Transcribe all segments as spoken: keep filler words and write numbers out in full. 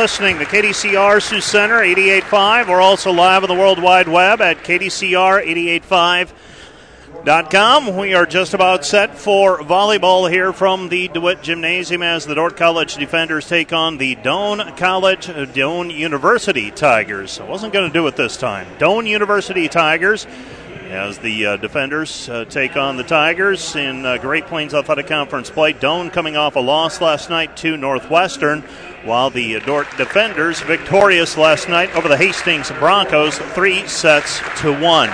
listening to K D C R Sioux Center eighty-eight point five. We're also live on the World Wide Web at K D C R eighty-eight five dot com. We are just about set for volleyball here from the DeWitt Gymnasium as the Dordt College defenders take on the Doane College, uh, Doane University Tigers. I wasn't going to do it this time. Doane University Tigers as the uh, defenders uh, take on the Tigers in uh, Great Plains Athletic Conference play. Doane coming off a loss last night to Northwestern, while the uh, Dordt defenders victorious last night over the Hastings Broncos, three sets to one.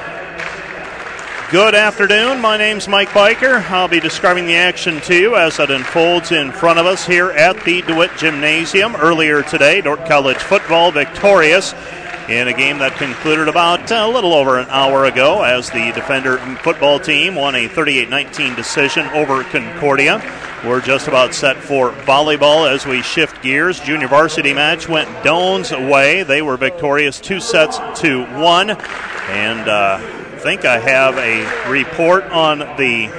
Good afternoon. My name's Mike Biker. I'll be describing the action to you as it unfolds in front of us here at the DeWitt Gymnasium. Earlier today, Dordt College football victorious in a game that concluded about a little over an hour ago as the defender football team won a thirty-eight nineteen decision over Concordia. We're just about set for volleyball as we shift gears. Junior varsity match went Doane's way. They were victorious two sets to one. And uh, I think I have a report on the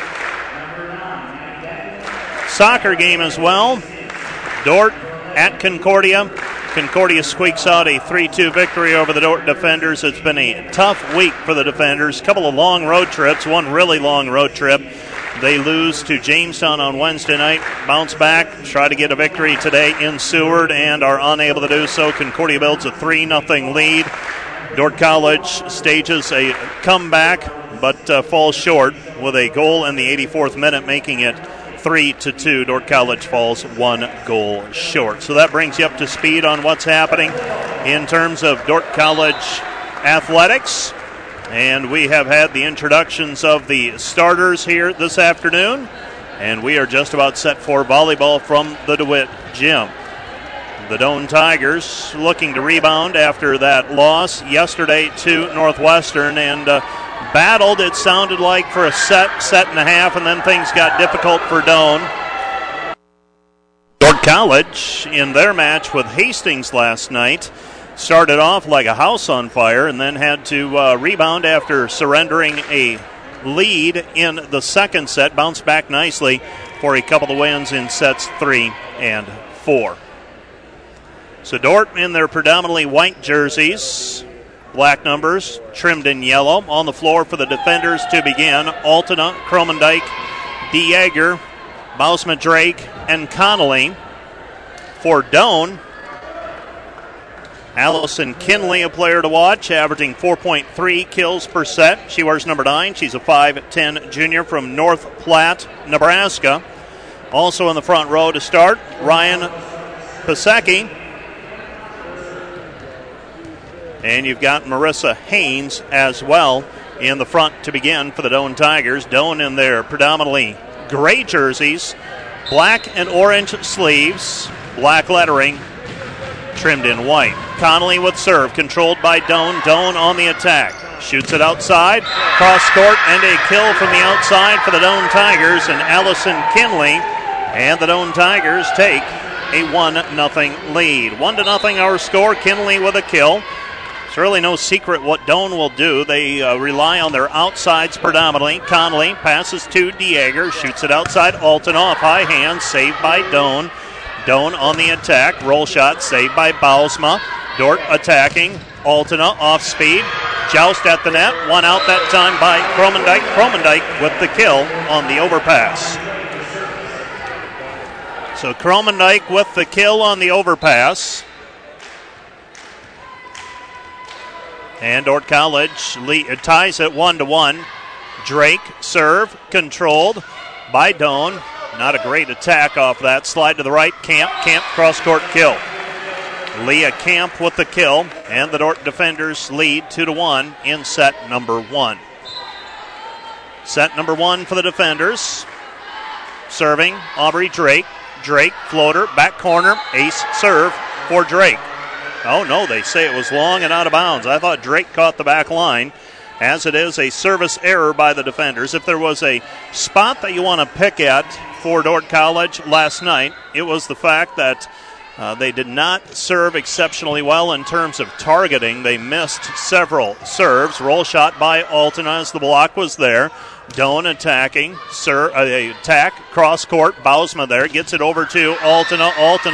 soccer game as well. Dordt at Concordia. Concordia squeaks out a three two victory over the Dordt defenders. It's been a tough week for the defenders. A couple of long road trips, one really long road trip. They lose to Jamestown on Wednesday night, bounce back, try to get a victory today in Seward, and are unable to do so. Concordia builds a three nothing lead. Dordt College stages a comeback, but uh, falls short with a goal in the eighty-fourth minute, making it three to two. Dordt College falls one goal short. So that brings you up to speed on what's happening in terms of Dordt College athletics. And we have had the introductions of the starters here this afternoon, and we are just about set for volleyball from the DeWitt Gym. The Doane Tigers looking to rebound after that loss yesterday to Northwestern, and uh, battled, it sounded like, for a set, set and a half, and then things got difficult for Doane. Dordt College, in their match with Hastings last night, started off like a house on fire and then had to uh, rebound after surrendering a lead in the second set, bounced back nicely for a couple of wins in sets three and four. So Dordt in their predominantly white jerseys, black numbers trimmed in yellow. On the floor for the defenders to begin, Altena, Kromendijk, DeJager, Bausma Drake, and Connolly. For Doane, Allison Kinley, a player to watch, averaging four point three kills per set. She wears number nine. She's a five ten junior from North Platte, Nebraska. Also in the front row to start, Ryan Pasecki. And you've got Marissa Haynes as well in the front to begin for the Doane Tigers. Doane in their predominantly gray jerseys, black and orange sleeves, black lettering, trimmed in white. Connolly with serve, controlled by Doane. Doane on the attack. Shoots it outside, cross court, and a kill from the outside for the Doane Tigers, and Allison Kinley. And the Doane Tigers take a one nothing lead. one to nothing our score. Kinley with a kill. It's really no secret what Doane will do. They uh, rely on their outsides predominantly. Connolly passes to DeJager, shoots it outside. Alton off high hand, saved by Doane. Doane on the attack. Roll shot saved by Bausma. Dordt attacking. Altena off speed. Joust at the net. One out that time by Kromendijk. Kromendijk with the kill on the overpass. So Kromendijk with the kill on the overpass. And Dordt College lead, ties at one to one. Drake serve controlled by Doane. Not a great attack off that. Slide to the right. Camp. Camp cross-court kill. Leah Camp with the kill. And the Dordt defenders lead two to one in set number one. Set number one for the defenders. Serving Aubrey Drake. Drake floater. Back corner. Ace serve for Drake. Oh, no, they say it was long and out of bounds. I thought Drake caught the back line. As it is a service error by the defenders. If there was a spot that you want to pick at for Dordt College last night, it was the fact that uh, they did not serve exceptionally well in terms of targeting. They missed several serves. Roll shot by Altena as the block was there. Doane attacking, sir, uh, attack, cross court. Bausma there, gets it over to Altena. Altena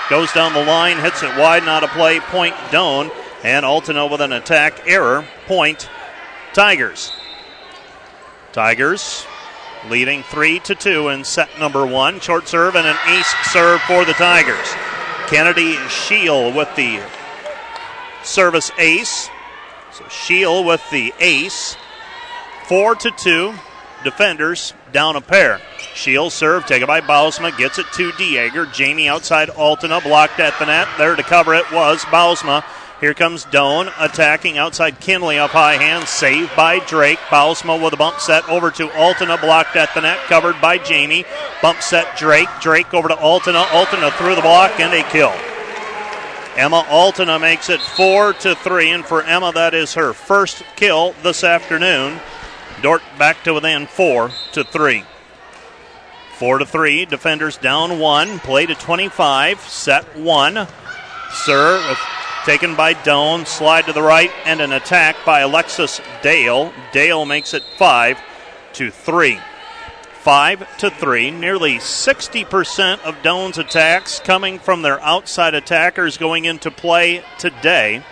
goes down the line, hits it wide, not a play, point Doane. And Altona with an attack error, point Tigers. Tigers leading three to two in set number one. Short serve and an ace serve for the Tigers. Kennedy Scheel with the service ace. So Scheel with the ace. Four to two. Defenders down a pair. Scheel serve taken by Bausma. Gets it to Dieger. Jamie outside Altona. Blocked at the net. There to cover it was Bausma. Here comes Doane attacking outside Kinley up high hand. Saved by Drake. Bausma with a bump set over to Altona. Blocked at the net. Covered by Jamie. Bump set Drake. Drake over to Altona. Altona through the block and a kill. Emma Altona makes it four to three. And for Emma, that is her first kill this afternoon. Dordt back to within four to three. Four to three. Defenders down one. Play to twenty-five. Set one. Serve taken by Doane, slide to the right, and an attack by Alexis Dale. Dale makes it five to three. Five to three. Nearly sixty percent of Doane's attacks coming from their outside attackers going into play today.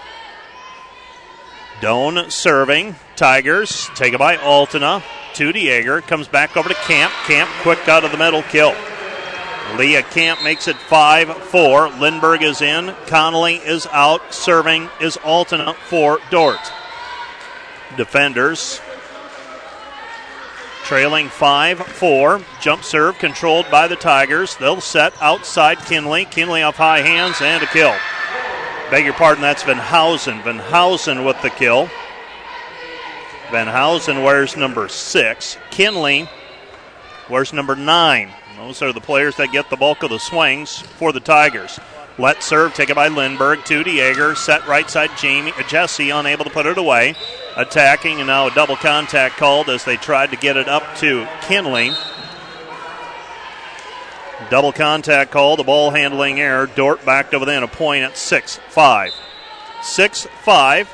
Doane serving. Tigers taken by Altona. To Dieger. Comes back over to Camp. Camp quick out of the middle kill. Leah Camp makes it five four. Lindbergh is in. Connolly is out. Serving is Altona for Dordt. Defenders trailing five four. Jump serve controlled by the Tigers. They'll set outside Kinley. Kinley off high hands and a kill. Beg your pardon, that's Van Housen. Van Housen with the kill. Van Housen wears number six. Kinley wears number nine. Those are the players that get the bulk of the swings for the Tigers. Let serve taken by Lindbergh to Dieger. Set right side Jamie, Jesse unable to put it away. Attacking and now a double contact called as they tried to get it up to Kinley. Double contact call, the ball handling error. Dordt back to within a point at six five. six five.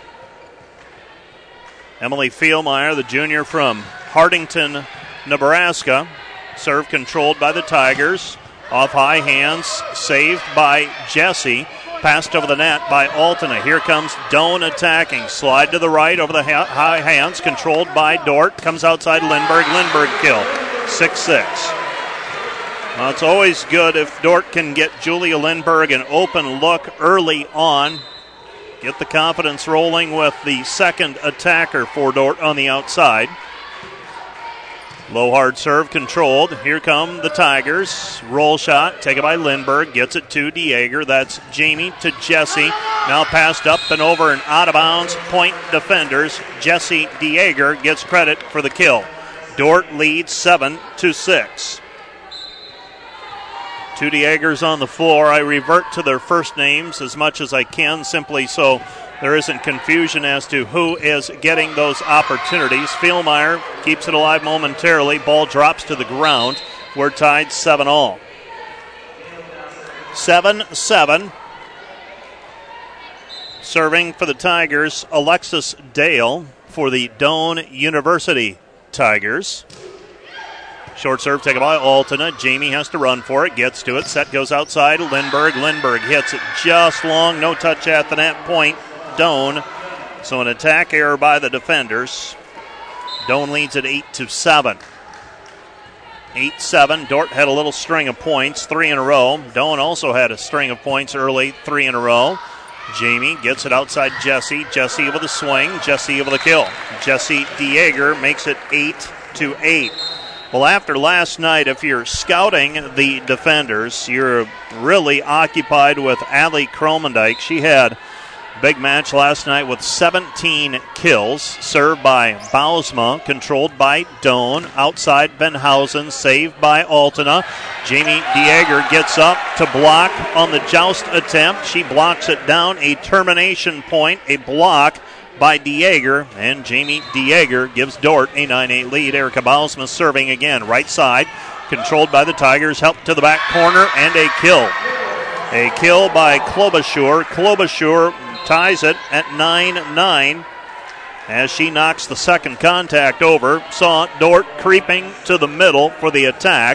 Emily Fielmeyer, the junior from Hardington, Nebraska. Serve controlled by the Tigers. Off high hands, saved by Jesse. Passed over the net by Altona. Here comes Doane attacking. Slide to the right over the high hands, controlled by Dordt. Comes outside Lindbergh. Lindbergh kill. six six. Well, it's always good if Dordt can get Julia Lindbergh an open look early on. Get the confidence rolling with the second attacker for Dordt on the outside. Low hard serve controlled. Here come the Tigers. Roll shot taken by Lindbergh. Gets it to Dieger. That's Jamie to Jesse. Now passed up and over and out of bounds. Point defenders. Jesse Dieger gets credit for the kill. Dordt leads seven to six. Two Diegers on the floor. I revert to their first names as much as I can, simply so there isn't confusion as to who is getting those opportunities. Fielmeyer keeps it alive momentarily. Ball drops to the ground. We're tied seven all. seven seven. Serving for the Tigers, Alexis Dale for the Doane University Tigers. Short serve taken by Altona. Jamie has to run for it. Gets to it. Set goes outside. Lindbergh. Lindbergh hits it just long. No touch at the net. Point Doane. So an attack error by the defenders. Doane leads at eight to seven. eight seven. Dordt had a little string of points. Three in a row. Doane also had a string of points early. Three in a row. Jamie gets it outside Jesse. Jesse with a swing. Jesse with a kill. Jesse Dieger makes it eight to eight. Well, after last night, if you're scouting the defenders, you're really occupied with Allie Kromendijk. She had a big match last night with seventeen kills. Served by Bausma, controlled by Doane. Outside Van Housen, saved by Altona. Jamie Dieger gets up to block on the joust attempt. She blocks it down. A termination point, a block by Dieger, and Jamie Dieger gives Dordt a nine eight lead. Erica Bausma serving again. Right side, controlled by the Tigers. Help to the back corner, and a kill. A kill by Klobuchar. Klobuchar ties it at nine nine as she knocks the second contact over. Saw Dordt creeping to the middle for the attack.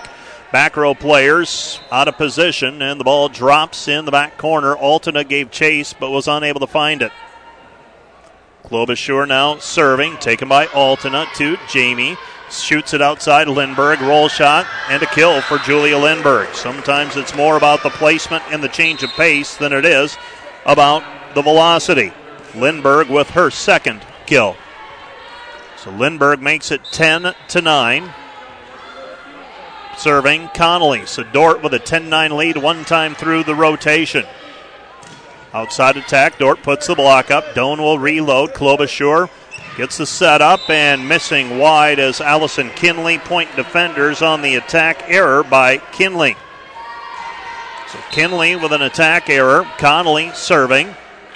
Back row players out of position, and the ball drops in the back corner. Altena gave chase, but was unable to find it. Klobuchar now serving, taken by Altena to Jamie. Shoots it outside Lindberg, roll shot, and a kill for Julia Lindberg. Sometimes it's more about the placement and the change of pace than it is about the velocity. Lindberg with her second kill. So Lindberg makes it ten to nine. Serving Connolly. So Dort with a ten nine lead one time through the rotation. Outside attack, Dort puts the block up. Doan will reload. Klobuchar gets the set up and missing wide as Allison Kinley. Point defenders on the attack error by Kinley. So Kinley with an attack error. Connolly serving.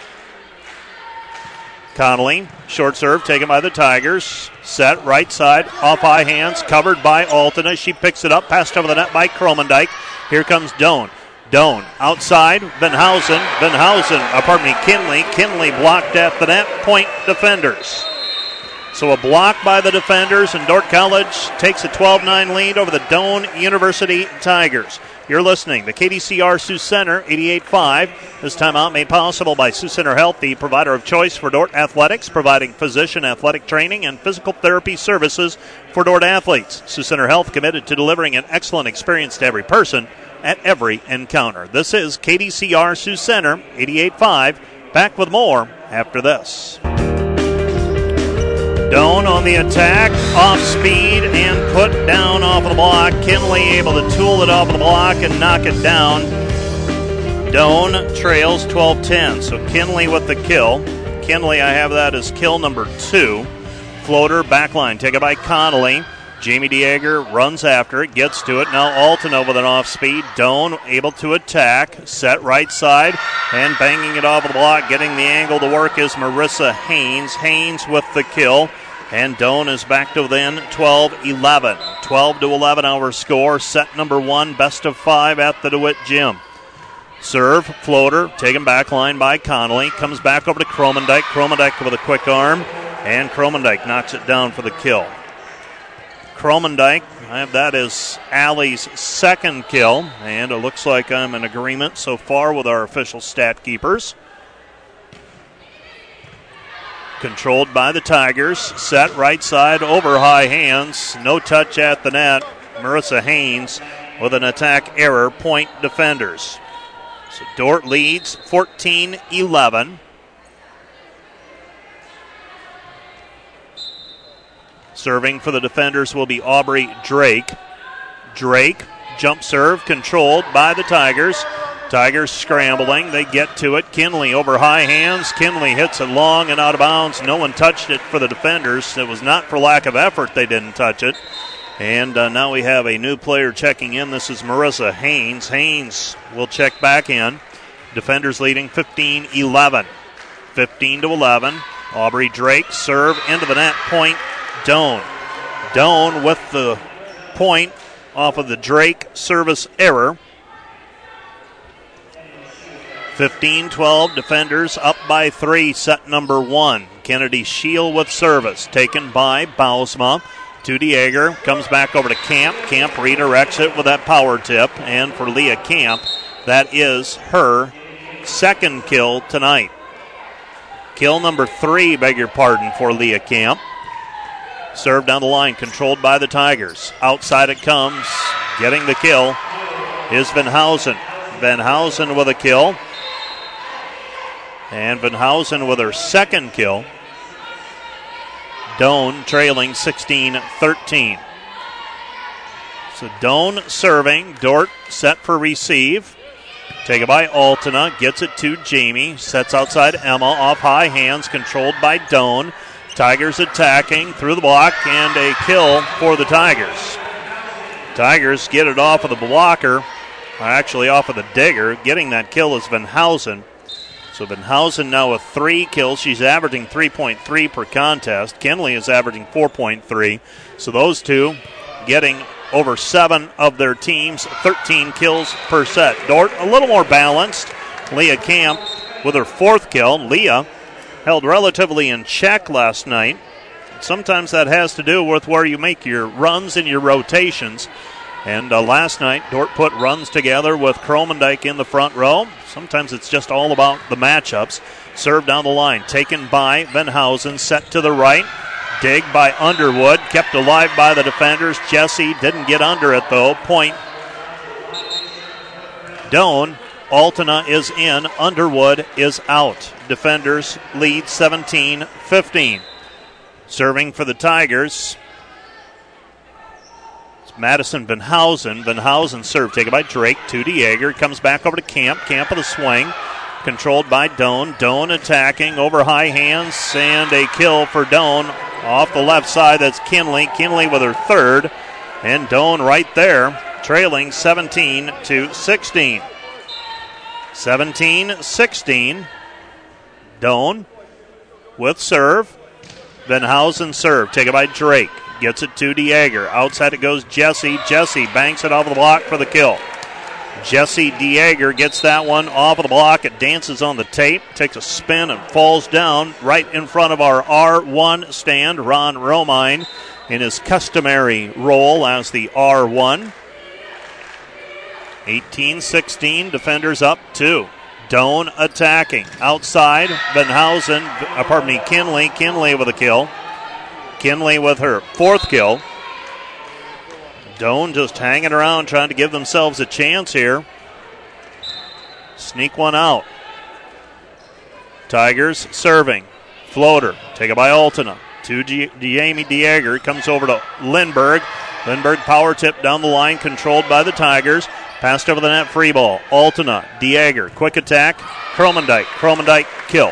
Connolly, short serve taken by the Tigers. Set right side, off high hands, covered by Altena. She picks it up, passed over the net by Kromendijk. Here comes Doan. Doan outside, Venhausen. Venhausen, uh, pardon me, Kinley. Kinley blocked at the net. Point defenders. So a block by the defenders, and Dordt College takes a twelve nine lead over the Doan University Tigers. You're listening to K D C R Sioux Center eighty-eight point five. This timeout made possible by Sioux Center Health, the provider of choice for Dordt Athletics, providing physician athletic training and physical therapy services for Dordt athletes. Sioux Center Health committed to delivering an excellent experience to every person at every encounter. This is K D C R Sioux Center eighty-eight point five. Back with more after this. Doan on the attack, off speed and put down off of the block. Kinley able to tool it off of the block and knock it down. Doan trails twelve ten. So Kinley with the kill. Kinley, I have that as kill number two. Floater, back line, taken by Connolly. Jamie Dieger runs after it, gets to it. Now Altena with an off speed. Doan able to attack. Set right side and banging it off of the block. Getting the angle to work is Marissa Haynes. Haynes with the kill. And Doan is back to within twelve eleven. twelve to eleven our score. Set number one, best of five at the DeWitt Gym. Serve, floater, taken back line by Connolly. Comes back over to Kromendijk. Kromendijk with a quick arm. And Kromendijk knocks it down for the kill. Kromendijk, I have that as Allie's second kill. And it looks like I'm in agreement so far with our official stat keepers. Controlled by the Tigers. Set right side over high hands. No touch at the net. Marissa Haynes with an attack error. Point defenders. So Dordt leads fourteen eleven. Serving for the defenders will be Aubrey Drake. Drake, jump serve, controlled by the Tigers. Tigers scrambling. They get to it. Kinley over high hands. Kinley hits it long and out of bounds. No one touched it for the defenders. It was not for lack of effort they didn't touch it. And uh, now we have a new player checking in. This is Marissa Haynes. Haynes will check back in. Defenders leading fifteen eleven. fifteen to eleven. Aubrey Drake serve into the net. Point Doan. Doan with the point off of the Drake service error. fifteen twelve, defenders up by three, set number one. Kennedy Shield with service, taken by Bausma. To Dieger, comes back over to Camp. Camp redirects it with that power tip. And for Leah Camp, that is her second kill tonight. Kill number three, beg your pardon, for Leah Camp. Serve down the line, controlled by the Tigers. Outside it comes, getting the kill is Venhausen. Venhausen with a kill. And Venhausen with her second kill. Doan trailing sixteen thirteen. So Doan serving. Dordt set for receive. Taken by Altena. Gets it to Jamie. Sets outside Emma. Off high hands. Controlled by Doan. Tigers attacking through the block. And a kill for the Tigers. Tigers get it off of the blocker. Actually off of the digger. Getting that kill is Venhausen. So Venhausen now with three kills. She's averaging three point three per contest. Kinley is averaging four point three. So those two getting over seven of their teams, thirteen kills per set. Dordt a little more balanced. Leah Camp with her fourth kill. Leah held relatively in check last night. Sometimes that has to do with where you make your runs and your rotations. And uh, last night, Dordt put runs together with Kromendijk in the front row. Sometimes it's just all about the matchups. Serve down the line, taken by Venhausen, set to the right. Dig by Underwood, kept alive by the defenders. Jesse didn't get under it, though. Point Doan. Altena is in. Underwood is out. Defenders lead seventeen fifteen. Serving for the Tigers, it's Madison Venhausen. Venhausen serve taken by Drake to DeYager. Comes back over to Camp. Camp with a swing. Controlled by Doan. Doan attacking over high hands, and a kill for Doan off the left side. That's Kinley. Kinley with her third, and Doan right there, trailing seventeen to sixteen. seventeen sixteen. Doan with serve. Venhausen serve taken by Drake. Gets it to DeYager. Outside it goes Jesse. Jesse banks it off the block for the kill. Jesse DeYager gets that one off of the block. It dances on the tape, takes a spin, and falls down right in front of our R one stand. Ron Romine in his customary role as the R one. eighteen sixteen, defenders up two. Doan attacking. Outside, Venhausen, uh, pardon me, Kinley. Kinley with a kill. Kinley with her fourth kill. Doan just hanging around trying to give themselves a chance here. Sneak one out. Tigers serving. Floater taken by Altena. To G- Jamie DeYager. Comes over to Lindbergh. Lindbergh power tip down the line, controlled by the Tigers. Passed over the net, free ball. Altena, DeYager, quick attack. Kromendijk. Kromendijk kill.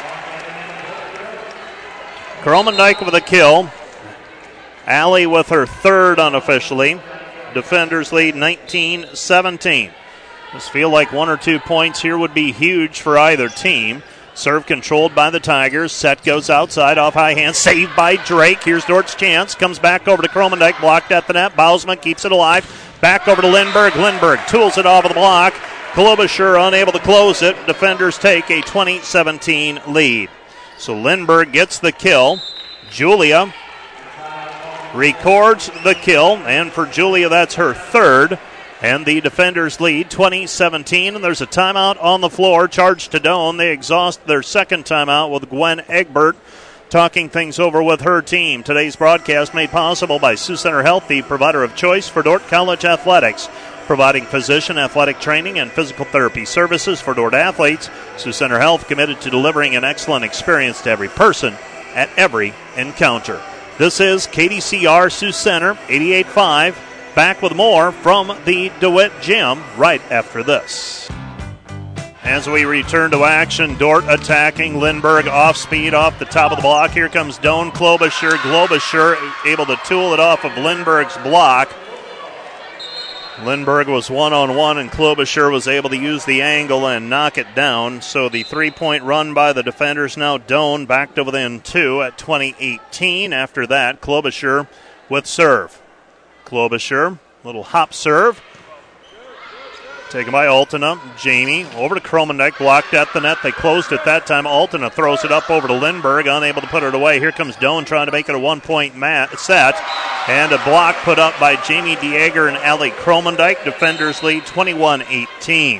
Kromendijk with a kill. Allie with her third unofficially. Defenders lead nineteen seventeen. Just feel like one or two points here would be huge for either team. Serve controlled by the Tigers. Set goes outside off high hand. Saved by Drake. Here's Dort's chance. Comes back over to Kromendijk. Blocked at the net. Bausman keeps it alive. Back over to Lindbergh. Lindbergh tools it off of the block. Klobuchar unable to close it. Defenders take a twenty seventeen lead. So Lindbergh gets the kill. Julia records the kill, and for Julia, that's her third. And the defenders lead twenty seventeen, and there's a timeout on the floor. Charged to Doan. They exhaust their second timeout with Gwen Egbert talking things over with her team. Today's broadcast made possible by Sioux Center Health, the provider of choice for Dordt College athletics, providing physician, athletic training, and physical therapy services for Dordt athletes. Sioux Center Health committed to delivering an excellent experience to every person at every encounter. This is K D C R Sioux Center, eighty-eight five. Back with more from the DeWitt Gym right after this. As we return to action, Dordt attacking. Lindbergh off speed off the top of the block. Here comes Doan Klobuchar. Klobuchar able to tool it off of Lindbergh's block. Lindbergh was one-on-one, and Klobuchar was able to use the angle and knock it down. So the three-point run by the defenders. Now Doan back to within two at twenty eighteen. After that, Klobuchar with serve. Klobuchar, little hop serve. Taken by Altena. Jamie over to Kromendijk, blocked at the net. They closed it that time. Altena throws it up over to Lindbergh, unable to put it away. Here comes Doan trying to make it a one-point mat- set. And a block put up by Jamie DeYager and Allie Kromendijk. Defenders lead twenty-one eighteen.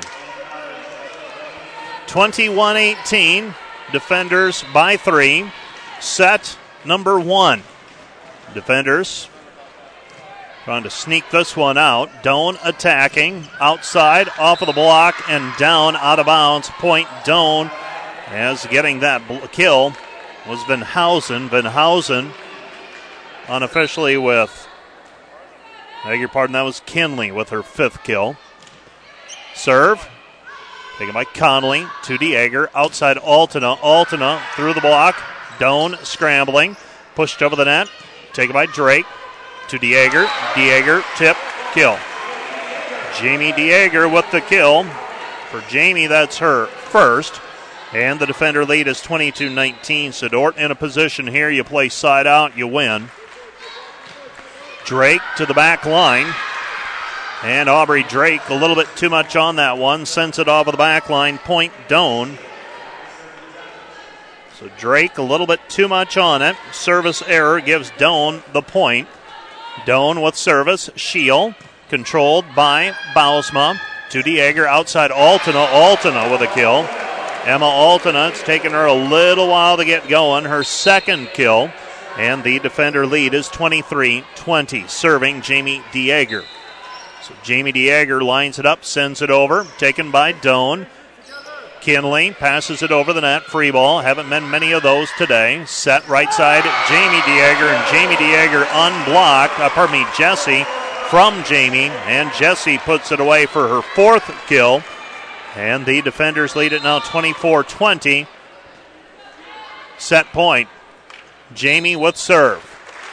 twenty-one eighteen. Defenders by three. Set number one. Defenders trying to sneak this one out. Doan attacking. Outside, off of the block, and down, out of bounds. Point Doan, as getting that bl- kill was Venhausen. Venhausen unofficially with, I beg your pardon, that was Kinley with her fifth kill. Serve. Taken by Conley to DeYager. Outside Altena. Altena through the block. Doan scrambling. Pushed over the net. Taken by Drake. To DeYager. DeYager, tip, kill. Jamie DeYager with the kill. For Jamie, that's her first. And the defender lead is twenty-two nineteen. So Dordt in a position here. You play side out, you win. Drake to the back line. And Aubrey Drake a little bit too much on that one. Sends it off of the back line. Point Doan. So Drake a little bit too much on it. Service error gives Doan the point. Doan with service. Scheel controlled by Bausma. To Dieger, outside Altena. Altena with a kill. Emma Altena, it's taken her a little while to get going. Her second kill. And the defender lead is twenty-three twenty. Serving Jamie Dieger. So Jamie Dieger lines it up, sends it over. Taken by Doan. Kinley passes it over the net. Free ball. Haven't been many of those today. Set right side. Jamie Dieger. And Jamie Dieger unblocked. Uh, pardon me, Jesse from Jamie. And Jesse puts it away for her fourth kill. And the defenders lead it now twenty-four twenty. Set point. Jamie with serve.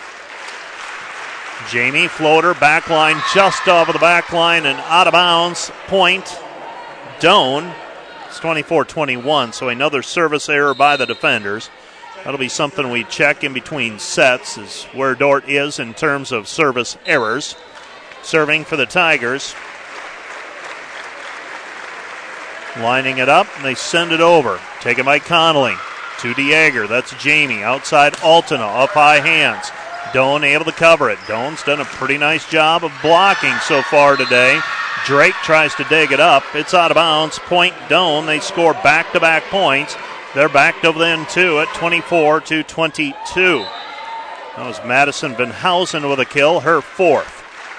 Jamie, floater, back line, just off of the back line and out of bounds. Point. Doan. It's twenty-four twenty-one, so another service error by the defenders. That'll be something we check in between sets, is where Dordt is in terms of service errors. Serving for the Tigers. Lining it up, and they send it over. Taken by Connolly. To Dieger, that's Jamie. Outside Altena, up high hands. Doan able to cover it. Doan's done a pretty nice job of blocking so far today. Drake tries to dig it up. It's out of bounds. Point Doan. They score back-to-back points. They're back to within two at twenty-four to twenty-two. That was Madison Venhausen with a kill, her fourth.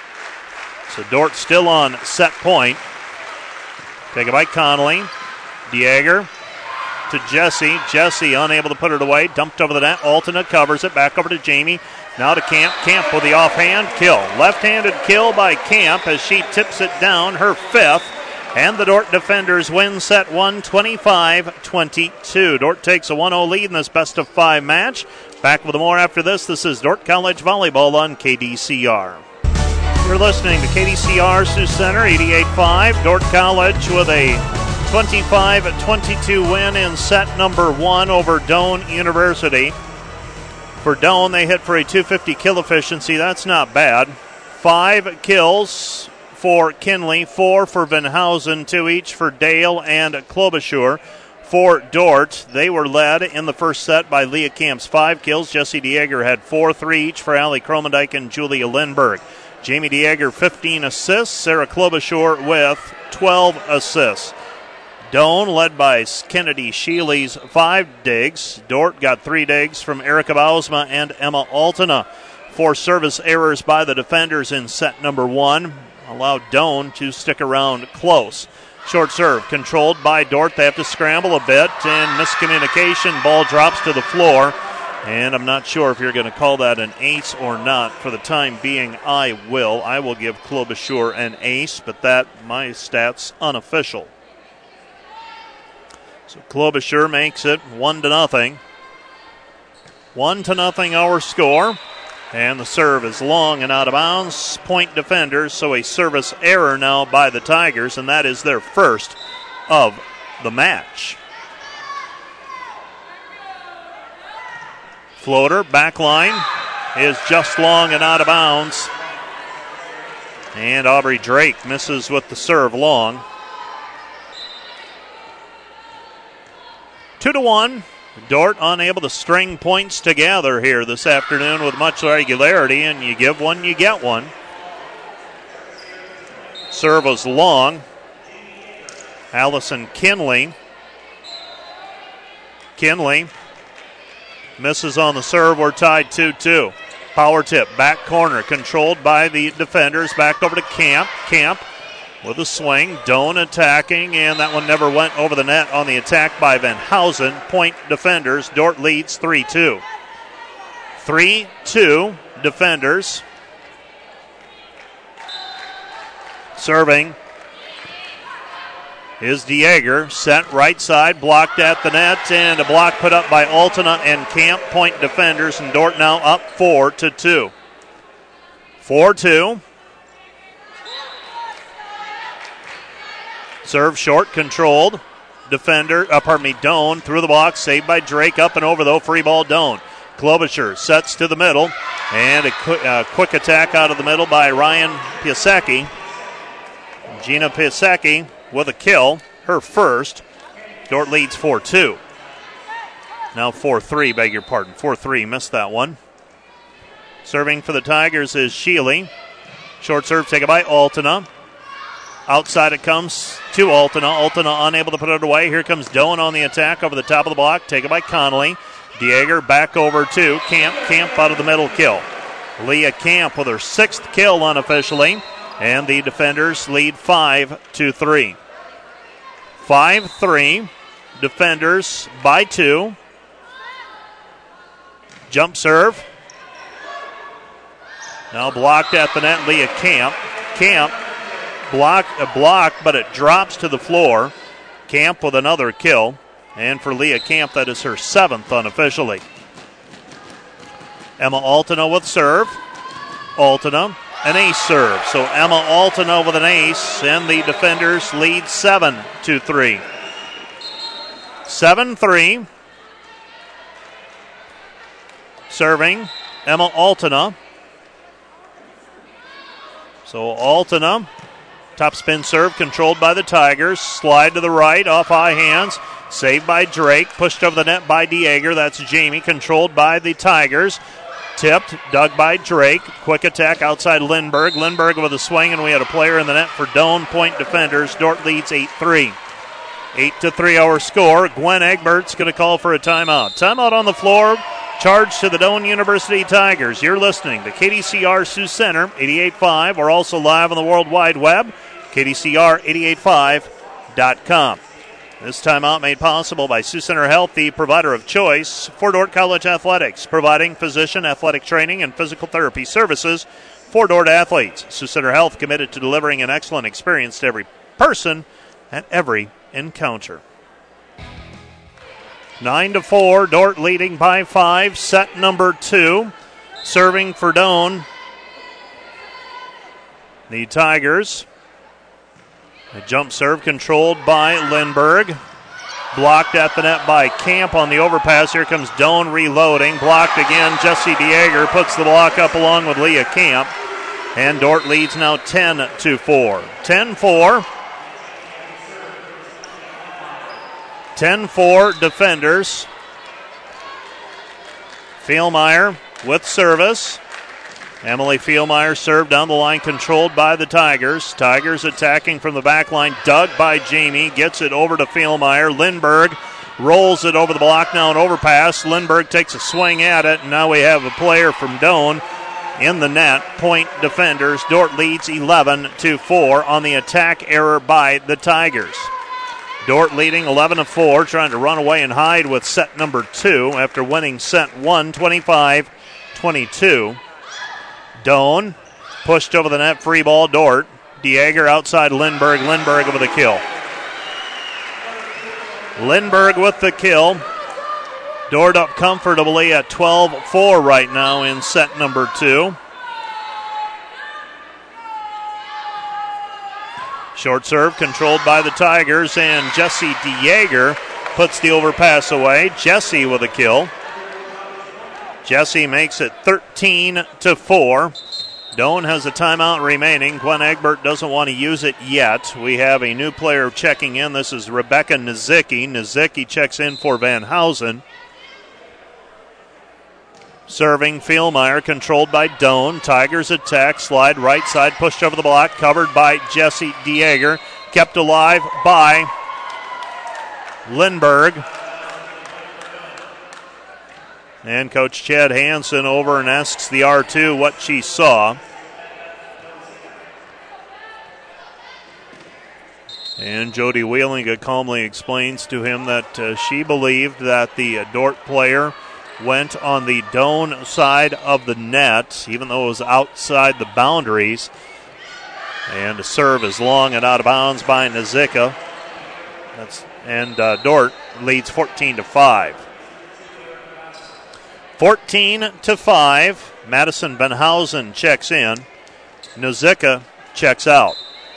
So Dordt still on set point. Taken by Connolly. Dieger to Jesse. Jesse unable to put it away. Dumped over the net. Altena covers it. Back over to Jamie. Now to Camp. Camp with the offhand kill. Left-handed kill by Camp as she tips it down, her fifth. And the Dordt defenders win set one, twenty-five twenty-two. Dordt takes a one oh lead in this best of five match. Back with more after this. This is Dordt College Volleyball on K D C R. You're listening to K D C R Sioux Center, eighty-eight five. Dordt College with a twenty-five twenty-two win in set number one over Doan University. For Doan, they hit for a two fifty kill efficiency. That's not bad. Five kills for Kinley, four for Venhausen, two each for Dale and Klobuchar. For Dordt, they were led in the first set by Leah Camp's five kills. Jesse Dieger had four, three each for Allie Kromendijk and Julia Lindberg. Jamie Dieger, fifteen assists. Sarah Klobuchar with twelve assists. Doan led by Kennedy Sheely's five digs. Dordt got three digs from Erica Bausma and Emma Altena. Four service errors by the defenders in set number one allowed Doan to stick around close. Short serve controlled by Dordt. They have to scramble a bit, and miscommunication. Ball drops to the floor, and I'm not sure if you're going to call that an ace or not. For the time being, I will. I will give Klobuchar an ace, but that, my stats, unofficial. So Klobuchar makes it one to nothing. One to nothing our score. And the serve is long and out of bounds. Point defenders, so a service error now by the Tigers, and that is their first of the match. Floater, back line, is just long and out of bounds. And Aubrey Drake misses with the serve long. Two to one. Dordt unable to string points together here this afternoon with much regularity, and you give one, you get one. Serve was long. Allison Kinley. Kinley misses on the serve. We're tied two two. Power tip, back corner, controlled by the defenders. Back over to Camp. Camp with a swing. Doan attacking, and that one never went over the net on the attack by Venhausen. Point defenders. Dordt leads three two. three two defenders. Serving is Dieger. Set right side, blocked at the net, and a block put up by Altena and Camp. Point defenders, and Dordt now up four to two. four two. Serve short, controlled. Defender, uh, pardon me, Doan through the box, saved by Drake. Up and over, though, free ball, Doan. Klobuchar sets to the middle, and a qu- uh, quick attack out of the middle by Ryan Piasecki. Gina Piasecki with a kill, her first. Dordt leads four two. Now four three, beg your pardon. four three, missed that one. Serving for the Tigers is Sheely. Short serve taken by Altena. Outside it comes to Altena. Altena unable to put it away. Here comes Doan on the attack over the top of the block. Taken by Connolly. Dieger back over to Camp. Camp out of the middle kill. Leah Camp with her sixth kill unofficially. And the defenders lead five to three. five three. Defenders by two. Jump serve. Now blocked at the net. Leah Camp. Camp. Block, a block, but it drops to the floor. Camp with another kill. And for Leah Camp, that is her seventh unofficially. Emma Altena with serve. Altena, an ace serve. So Emma Altena with an ace, and the defenders lead seven to three. seven three. Serving, Emma Altena. So Altena. Top spin serve controlled by the Tigers. Slide to the right, off high hands. Saved by Drake. Pushed over the net by Dieger. That's Jamie. Controlled by the Tigers. Tipped. Dug by Drake. Quick attack outside Lindbergh. Lindbergh with a swing, and we had a player in the net for Doan. Point defenders. Dort leads eight three. eight to three our score. Gwen Egbert's going to call for a timeout. Timeout on the floor. Charge to the Doan University Tigers. You're listening to K D C R Sioux Center, eighty-eight point five. We're also live on the World Wide Web, K D C R eighty-eight five dot com. This timeout made possible by Sioux Center Health, the provider of choice for Dordt College Athletics, providing physician, athletic training, and physical therapy services for Dordt athletes. Sioux Center Health committed to delivering an excellent experience to every person at every encounter. Nine to four, Dordt leading by five. Set number two, serving for Doan. The Tigers. A jump serve controlled by Lindbergh. Blocked at the net by Camp on the overpass. Here comes Doan reloading. Blocked again. Jesse Dieger puts the block up along with Leah Camp. And Dordt leads now ten to four. ten four. ten four defenders. Fielmeyer with service. Emily Fielmeyer served down the line, controlled by the Tigers. Tigers attacking from the back line. Dug by Jamie. Gets it over to Fielmeyer. Lindbergh rolls it over the block. Now an overpass. Lindbergh takes a swing at it. And now we have a player from Doan in the net. Point defenders. Dordt leads eleven to four on the attack error by the Tigers. Dordt leading eleven to four, trying to run away and hide with set number two after winning set one, twenty-five twenty-two. Doan pushed over the net, free ball, Dordt. Dieger outside Lindbergh. Lindbergh with a kill. Lindbergh with the kill. Dordt up comfortably at twelve four right now in set number two. Short serve controlled by the Tigers, and Jesse Dieger puts the overpass away. Jesse with a kill. Jesse makes it thirteen to four. Doan has a timeout remaining. Gwen Egbert doesn't want to use it yet. We have a new player checking in. This is Rebecca Nizicki. Nizicki checks in for Van Housen. Serving Fielmeyer, controlled by Doan. Tigers attack, slide right side, pushed over the block, covered by Jesse Dieger. Kept alive by Lindbergh. And Coach Chad Hansen over and asks the R two what she saw. And Jody Wheelinga calmly explains to him that uh, she believed that the uh, Dordt player went on the Doan side of the net, even though it was outside the boundaries. And the serve is long and out of bounds by Nizicka. That's and uh, Dordt leads fourteen to five. fourteen to five. Madison Benhausen checks in. Nizicka checks out.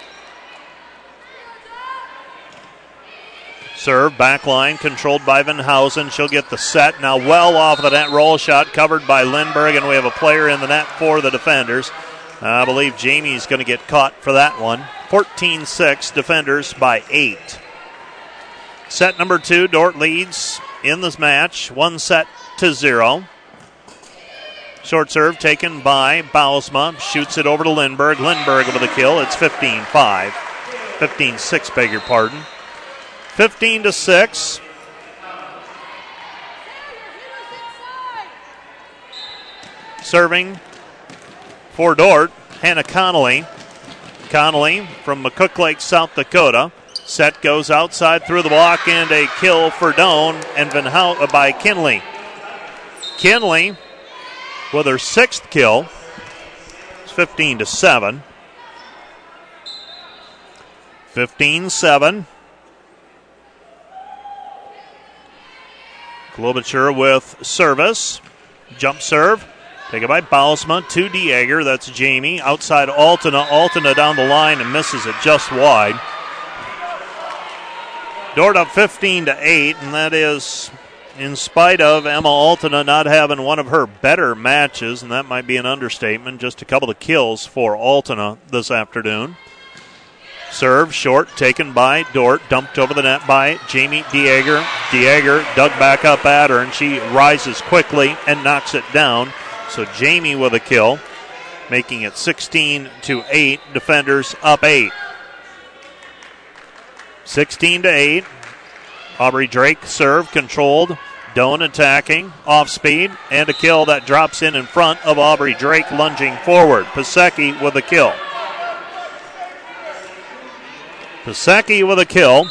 Serve, back line, controlled by Benhausen. She'll get the set. Now well off the net, roll shot covered by Lindbergh, and we have a player in the net for the defenders. I believe Jamie's going to get caught for that one. fourteen six, defenders by eight. Set number two, Dordt leads in this match, one set to zero. Short serve taken by Bausma. Shoots it over to Lindberg. Lindberg over the kill. It's fifteen five. fifteen six, beg your pardon. fifteen to six. Serving for Dordt, Hannah Connolly. Connolly from McCook Lake, South Dakota. Set goes outside through the block and a kill for Doan and Van Hout by Kinley. Kinley with her sixth kill. It's fifteen to seven. fifteen seven. Klobuchar with service. Jump serve. Taken by Bausma to Dieger. That's Jamie. Outside Altena. Altena down the line and misses it just wide. Dordt up fifteen to eight, and that is in spite of Emma Altena not having one of her better matches, and that might be an understatement. Just a couple of kills for Altena this afternoon. Serve short, taken by Dordt, dumped over the net by Jamie Dieger. Dieger dug back up at her, and she rises quickly and knocks it down. So Jamie with a kill, making it sixteen to eight. Defenders up eight. sixteen to eight. Aubrey Drake serve controlled. Doan attacking, off speed, and a kill that drops in in front of Aubrey Drake lunging forward. Pasecki with a kill. Pasecki with a kill.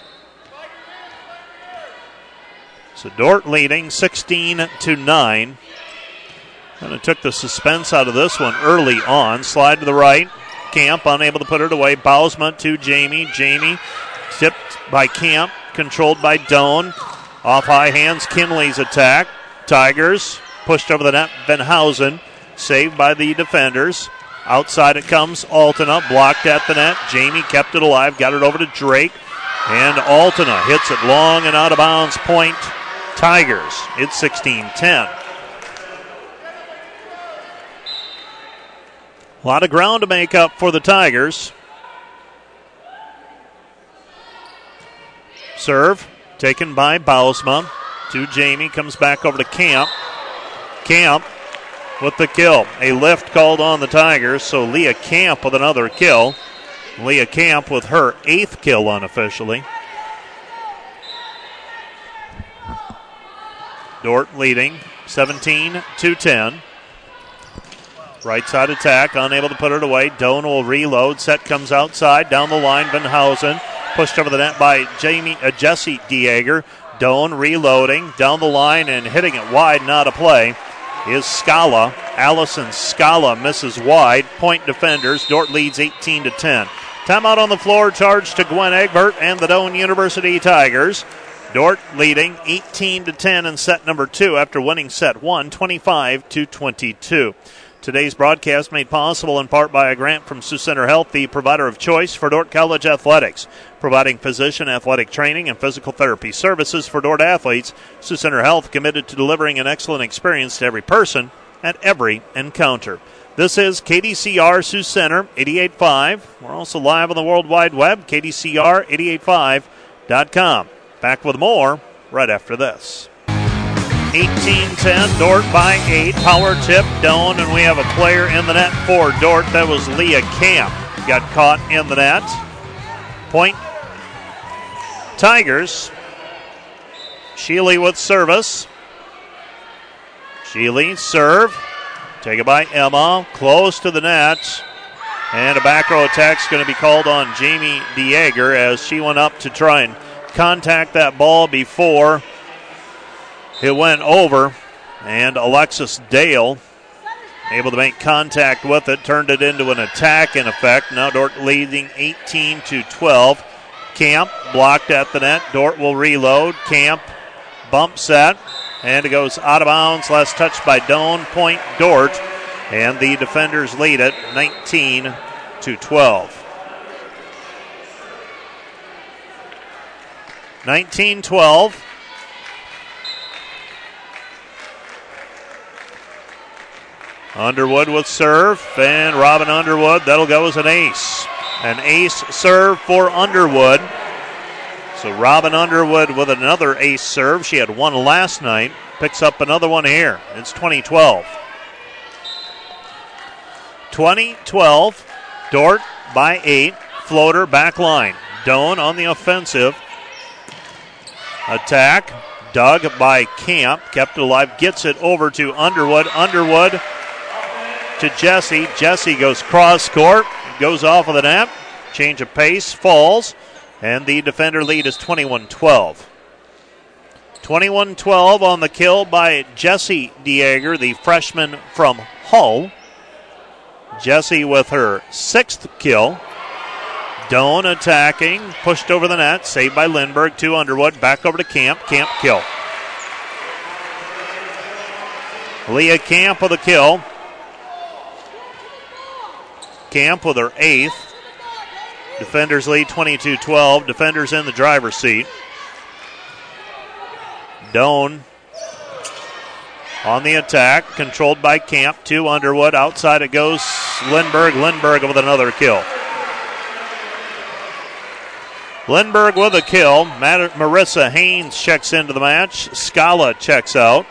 So Dordt leading sixteen to nine. Kind of took the suspense out of this one early on. Slide to the right. Camp unable to put it away. Bausma to Jamie. Jamie tipped by Camp. Controlled by Doan. Off high hands, Kinley's attack. Tigers pushed over the net. Venhausen saved by the defenders. Outside it comes. Altena blocked at the net. Jamie kept it alive. Got it over to Drake. And Altena hits it long and out of bounds. Point Tigers. It's sixteen ten. A lot of ground to make up for the Tigers. Serve taken by Bausma to Jamie. Comes back over to Camp. Camp with the kill. A lift called on the Tigers, so Leah Camp with another kill. Leah Camp with her eighth kill unofficially. Dordt leading seventeen to ten. Right side attack, unable to put it away. Doan will reload. Set comes outside, down the line. Venhausen pushed over the net by Jamie, uh, Jesse Dieger. Doan reloading, down the line and hitting it wide, not a play, is Scala. Allison Scala misses wide. Point defenders. Dordt leads eighteen to ten. Timeout on the floor, charge to Gwen Egbert and the Doan University Tigers. Dordt leading eighteen to ten in set number two after winning set one, twenty-five to twenty-two. Today's broadcast made possible in part by a grant from Sioux Center Health, the provider of choice for Dordt College athletics, providing physician athletic training and physical therapy services for Dordt athletes. Sioux Center Health committed to delivering an excellent experience to every person at every encounter. This is K D C R Sioux Center eighty-eight point five. We're also live on the World Wide Web, K D C R eighty-eight five dot com. Back with more right after this. eighteen ten, Dordt by eight. Power tip, Doan, and we have a player in the net for Dordt. That was Leah Camp. Got caught in the net. Point Tigers. Sheely with service. Sheely serve. Taken by Emma. Close to the net. And a back row attack is going to be called on Jamie Dieger as she went up to try and contact that ball before it went over, and Alexis Dale able to make contact with it, turned it into an attack in effect. Now Dordt leading eighteen to twelve. Camp blocked at the net. Dordt will reload. Camp bump set, and it goes out of bounds. Last touch by Doan. Point Dordt, and the defenders lead it nineteen to twelve. nineteen twelve. Underwood with serve, and Robin Underwood, that'll go as an ace. An ace serve for Underwood. So Robin Underwood with another ace serve. She had one last night. Picks up another one here. It's twenty twelve. twenty twelve. Dordt by eight. Floater back line. Doan on the offensive. Attack. Dug by Camp. Kept it alive. Gets it over to Underwood. Underwood to Jesse. Jesse goes cross court. Goes off of the net. Change of pace. Falls. And the defender lead is twenty-one twelve. twenty-one twelve on the kill by Jesse Dieger, the freshman from Hull. Jesse with her sixth kill. Doan attacking, pushed over the net, saved by Lindbergh to Underwood, back over to Camp. Camp kill. Leah Camp with a kill. Camp with her eighth. Defenders lead twenty-two twelve. Defenders in the driver's seat. Doan on the attack, controlled by Camp to Underwood. Outside it goes Lindbergh. Lindbergh with another kill. Lindbergh with a kill. Marissa Haynes checks into the match. Scala checks out.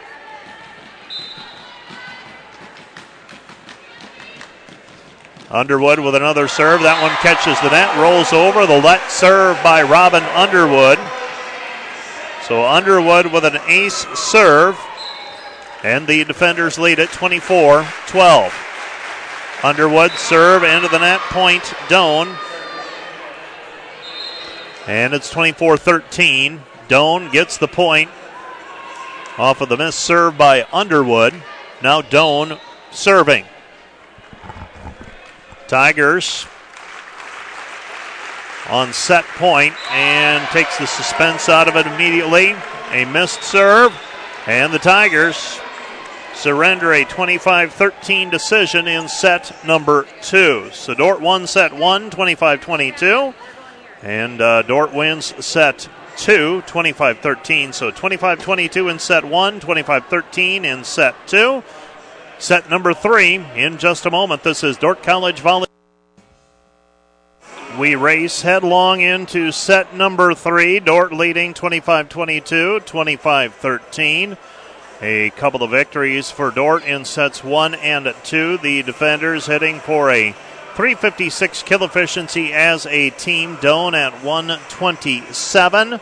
Underwood with another serve. That one catches the net, rolls over. The let serve by Robin Underwood. So Underwood with an ace serve. And the defenders lead at twenty-four twelve. Underwood serve into the net, point Doan. And it's twenty-four thirteen. Doan gets the point off of the missed serve by Underwood. Now Doan serving. Tigers on set point and takes the suspense out of it immediately. A missed serve, and the Tigers surrender a twenty-five thirteen decision in set number two. So Dordt won set one, twenty-five twenty-two, and uh, Dordt wins set two, twenty-five thirteen. So twenty-five twenty-two in set one, twenty-five thirteen in set two. Set number three in just a moment. This is Dordt College Volleyball. We race headlong into set number three. Dordt leading twenty-five twenty-two, twenty-five thirteen. A couple of victories for Dordt in sets one and two. The defenders heading for a three fifty-six kill efficiency as a team. Doan at one twenty-seven.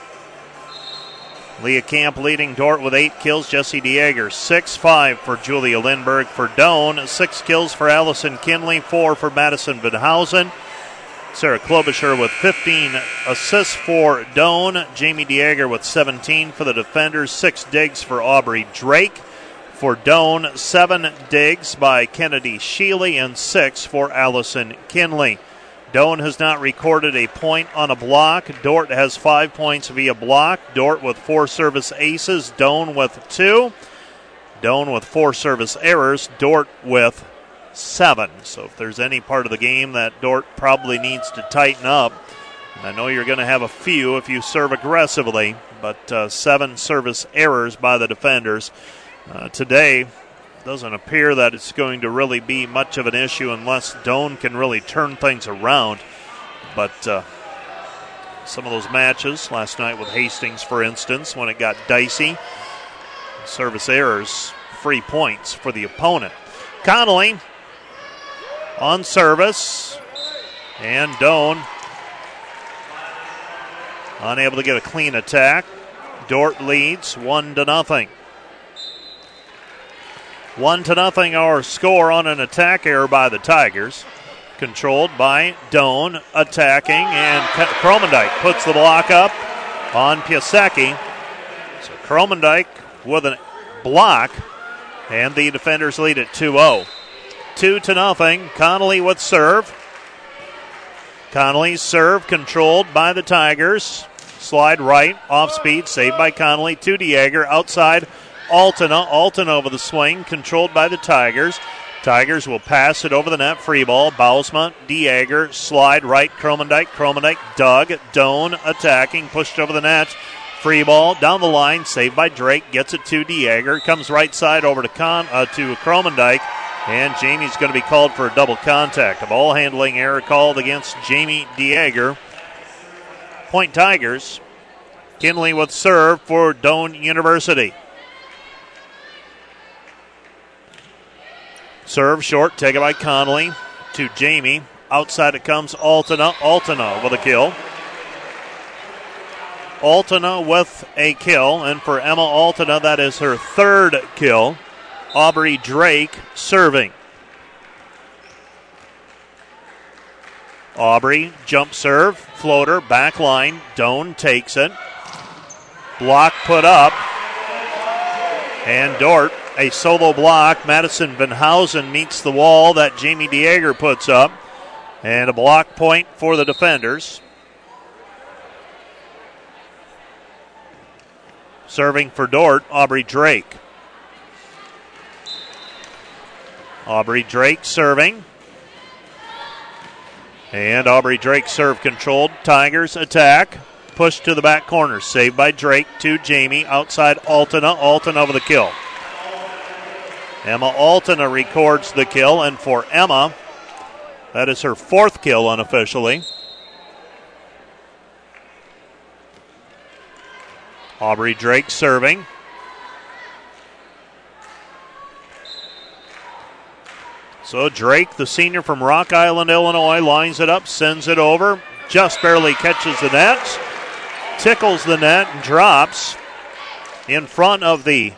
Leah Camp leading Dordt with eight kills. Jesse Dieger, six five for Julia Lindbergh. For Doan, six kills for Allison Kinley, four for Madison Vidhausen. Sarah Klobuchar with fifteen assists for Doan. Jamie Dieger with seventeen for the defenders. Six digs for Aubrey Drake. For Doan, seven digs by Kennedy Sheely and six for Allison Kinley. Doan has not recorded a point on a block. Dordt has five points via block. Dordt with four service aces. Doan with two. Doan with four service errors. Dordt with seven. So if there's any part of the game that Dordt probably needs to tighten up, and I know you're going to have a few if you serve aggressively, but uh, seven service errors by the defenders. Uh, today, doesn't appear that it's going to really be much of an issue unless Doan can really turn things around. But uh, some of those matches, last night with Hastings, for instance, when it got dicey, service errors, free points for the opponent. Connolly on service, and Doan unable to get a clean attack. Dordt leads one to nothing. One to nothing our score on an attack error by the Tigers. Controlled by Doan, attacking, and Kromendijk puts the block up on Piasecki. So Kromendijk with a block, and the defenders lead at two oh. Two to nothing. Connolly with serve. Connolly's serve controlled by the Tigers. Slide right, off speed, saved by Connolly to Dieger, outside Altena. Altena over the swing, controlled by the Tigers. Tigers will pass it over the net, free ball. Bausma, Dieger, slide right, Kromendijk. Kromendijk, dug, Doan attacking, pushed over the net. Free ball down the line, saved by Drake, gets it to Dieger, comes right side over to Con, uh, to Kromendijk, and Jamie's going to be called for a double contact. A ball handling error called against Jamie Dieger. Point Tigers. Kinley with serve for Doan University. Serve short, take it by Connolly to Jamie. Outside it comes Altena. Altena with a kill. Altena with a kill, and for Emma Altena, that is her third kill. Aubrey Drake serving. Aubrey, jump serve, floater, back line. Doan takes it. Block put up. And Dordt, a solo block. Madison Venhausen meets the wall that Jamie Dieger puts up. And a block point for the defenders. Serving for Dordt, Aubrey Drake. Aubrey Drake serving. And Aubrey Drake serve controlled. Tigers attack. Push to the back corner. Saved by Drake to Jamie. Outside Altena. Altena with the kill. Emma Altena records the kill. And for Emma, that is her fourth kill unofficially. Aubrey Drake serving. So Drake, the senior from Rock Island, Illinois, lines it up, sends it over, just barely catches the net, tickles the net, and drops in front of the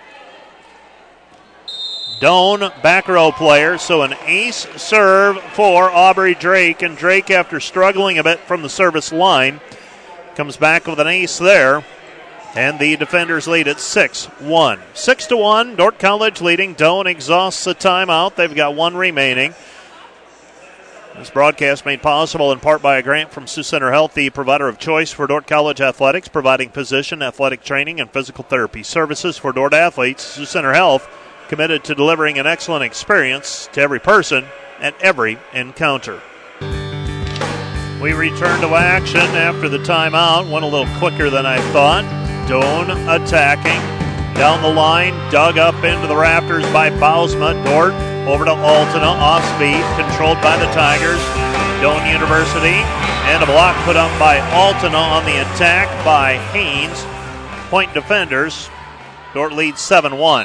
Doan back row player. So an ace serve for Aubrey Drake, and Drake, after struggling a bit from the service line, comes back with an ace there. And the defenders lead at six one. six to one, Dordt College leading. Doan exhausts the timeout. They've got one remaining. This broadcast made possible in part by a grant from Sioux Center Health, the provider of choice for Dordt College athletics, providing physician, athletic training, and physical therapy services for Dordt athletes. Sioux Center Health, committed to delivering an excellent experience to every person at every encounter. We return to action after the timeout. Went a little quicker than I thought. Doan attacking. Down the line, dug up into the rafters by Bausma. Dordt over to Altena, off speed, controlled by the Tigers. Doan University, and a block put up by Altena on the attack by Haynes. Point defenders. Dordt leads seven one.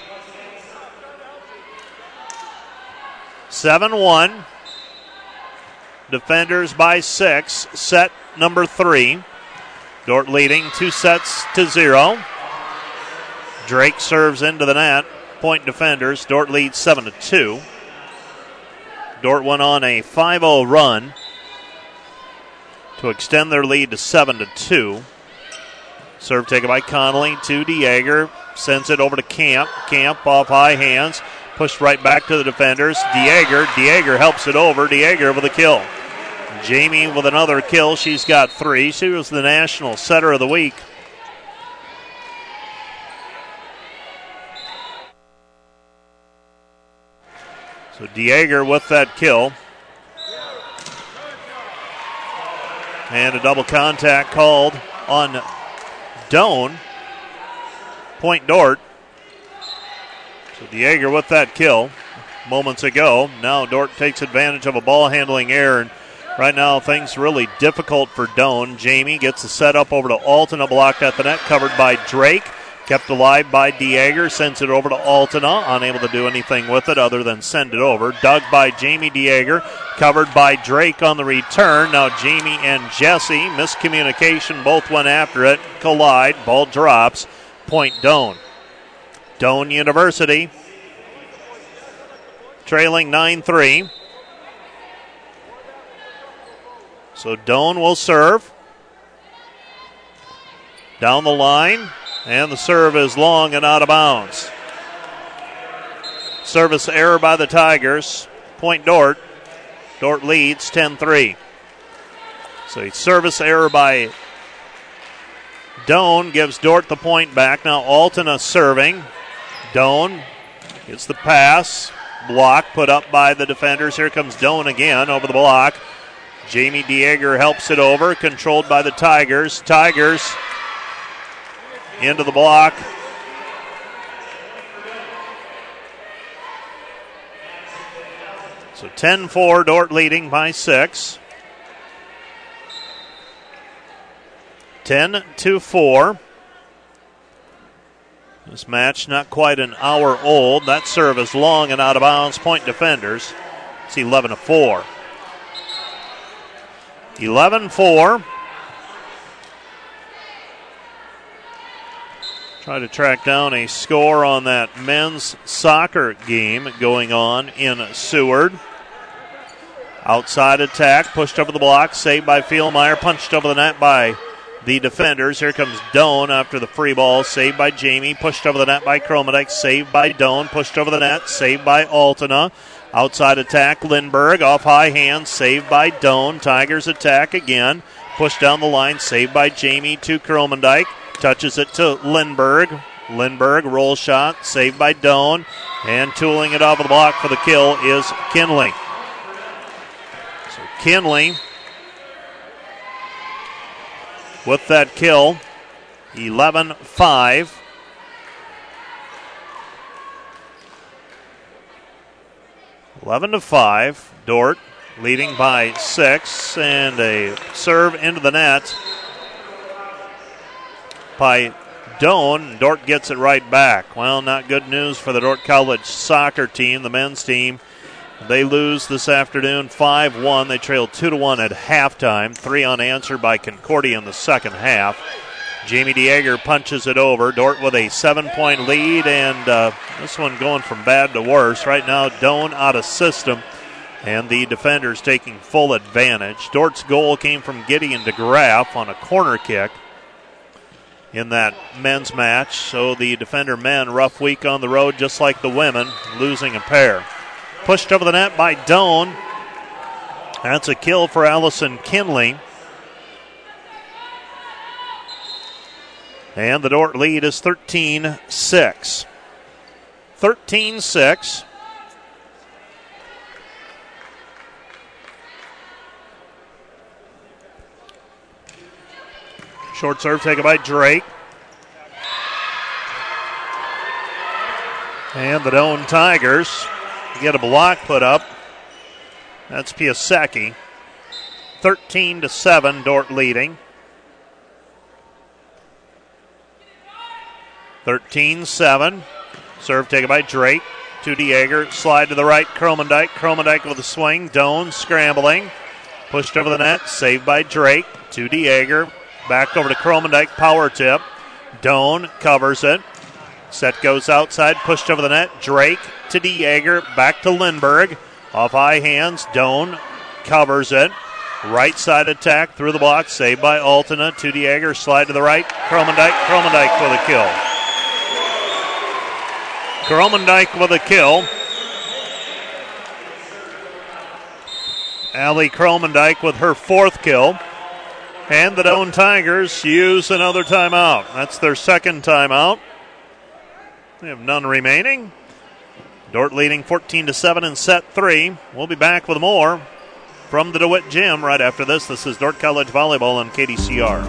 seven one. Defenders by six. Set number three. Dordt leading two sets to zero. Drake serves into the net. Point defenders. Dordt leads seven to two. Dordt went on a five oh run to extend their lead to seven to two. Serve taken by Connolly to Dieger. Sends it over to Camp. Camp off high hands. Pushed right back to the defenders. Dieger. Dieger helps it over. Dieger with a kill. Jamie with another kill. She's got three. She was the national setter of the week. So Dieger with that kill. And a double contact called on Doan. Point Dordt. So Dieger with that kill moments ago. Now Dordt takes advantage of a ball handling error. And right now things really difficult for Doan. Jamie gets the set up over to Altena, blocked at the net, covered by Drake. Kept alive by Dieger, sends it over to Altena, unable to do anything with it other than send it over. Dug by Jamie Dieger, covered by Drake on the return. Now Jamie and Jesse, miscommunication, both went after it, collide, ball drops, point Doan. Doan University trailing nine three. So Doan will serve. Down the line. And the serve is long and out of bounds. Service error by the Tigers. Point Dordt. Dordt leads ten three. So a service error by Doan gives Dordt the point back. Now Altena serving. Doan gets the pass. Block put up by the defenders. Here comes Doan again over the block. Jamie Dieger helps it over. Controlled by the Tigers. Tigers into the block. So ten four, Dordt leading by six. ten to four. This match not quite an hour old. That serve is long and out of bounds. Point Defenders. It's eleven to four. eleven four. Try to track down a score on that men's soccer game going on in Seward. Outside attack, pushed over the block, saved by Fieldmeyer, punched over the net by the defenders. Here comes Doan after the free ball, saved by Jamie, pushed over the net by Kromendijk, saved by Doan, pushed over the net, saved by Altena. Outside attack, Lindberg, off high hand, saved by Doan. Tigers attack again, pushed down the line, saved by Jamie to Kromendijk, touches it to Lindberg. Lindberg, roll shot, saved by Doan, and tooling it off of the block for the kill is Kinley. So Kinley with that kill, eleven five. eleven to five. Dort leading by six, and a serve into the net by Doan. Dort gets it right back. Well, not good news for the Dort College soccer team, the men's team. They lose this afternoon five one. They trail two to one at halftime. Three unanswered by Concordia in the second half. Jamie Dieger punches it over. Dort with a seven-point lead, and uh, this one going from bad to worse. Right now, Doan out of system, and the defenders taking full advantage. Dort's goal came from Gideon DeGraff on a corner kick in that men's match. So the defender men, rough week on the road, just like the women, losing a pair. Pushed over the net by Doan. That's a kill for Allison Kinley. And the Dort lead is thirteen six. thirteen six. Short serve taken by Drake. And the Doan Tigers get a block put up. That's Piasecki. thirteen to seven, Dort leading. thirteen seven. Serve taken by Drake. To Dieger. Slide to the right. Kromendijk. Kromendijk with a swing. Doan scrambling. Pushed over the net. Saved by Drake. To Dieger. Back over to Kromendijk. Power tip. Doan covers it. Set goes outside. Pushed over the net. Drake to Dieger. Back to Lindberg. Off high hands. Doan covers it. Right side attack through the block. Saved by Altena. To Dieger. Slide to the right. Kromendijk. Kromendijk with a kill. Kromendijk with a kill. Allie Kromendijk with her fourth kill. And the Doan Tigers use another timeout. That's their second timeout. They have none remaining. Dort leading fourteen to seven in set three. We'll be back with more from the DeWitt Gym right after this. This is Dort College Volleyball on K D C R.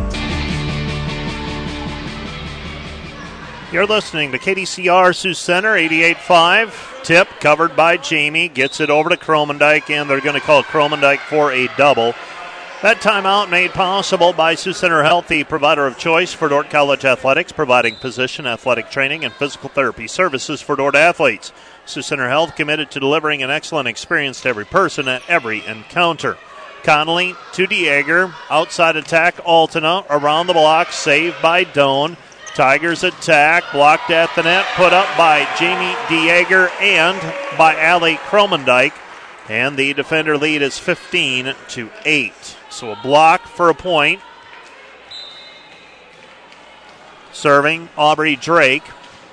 You're listening to K D C R Sioux Center, eighty-eight five. Tip covered by Jamie. Gets it over to Kromendijk, and they're going to call Kromendijk for a double. That timeout made possible by Sioux Center Health, the provider of choice for Dort College athletics, providing position, athletic training, and physical therapy services for Dort athletes. Sioux Center Health committed to delivering an excellent experience to every person at every encounter. Connolly to Dieger. Outside attack, Altena. Around the block, saved by Doan. Tigers attack, blocked at the net, put up by Jamie Dieger and by Allie Kromendijk. And the defender lead is fifteen to eight. So a block for a point. Serving Aubrey Drake.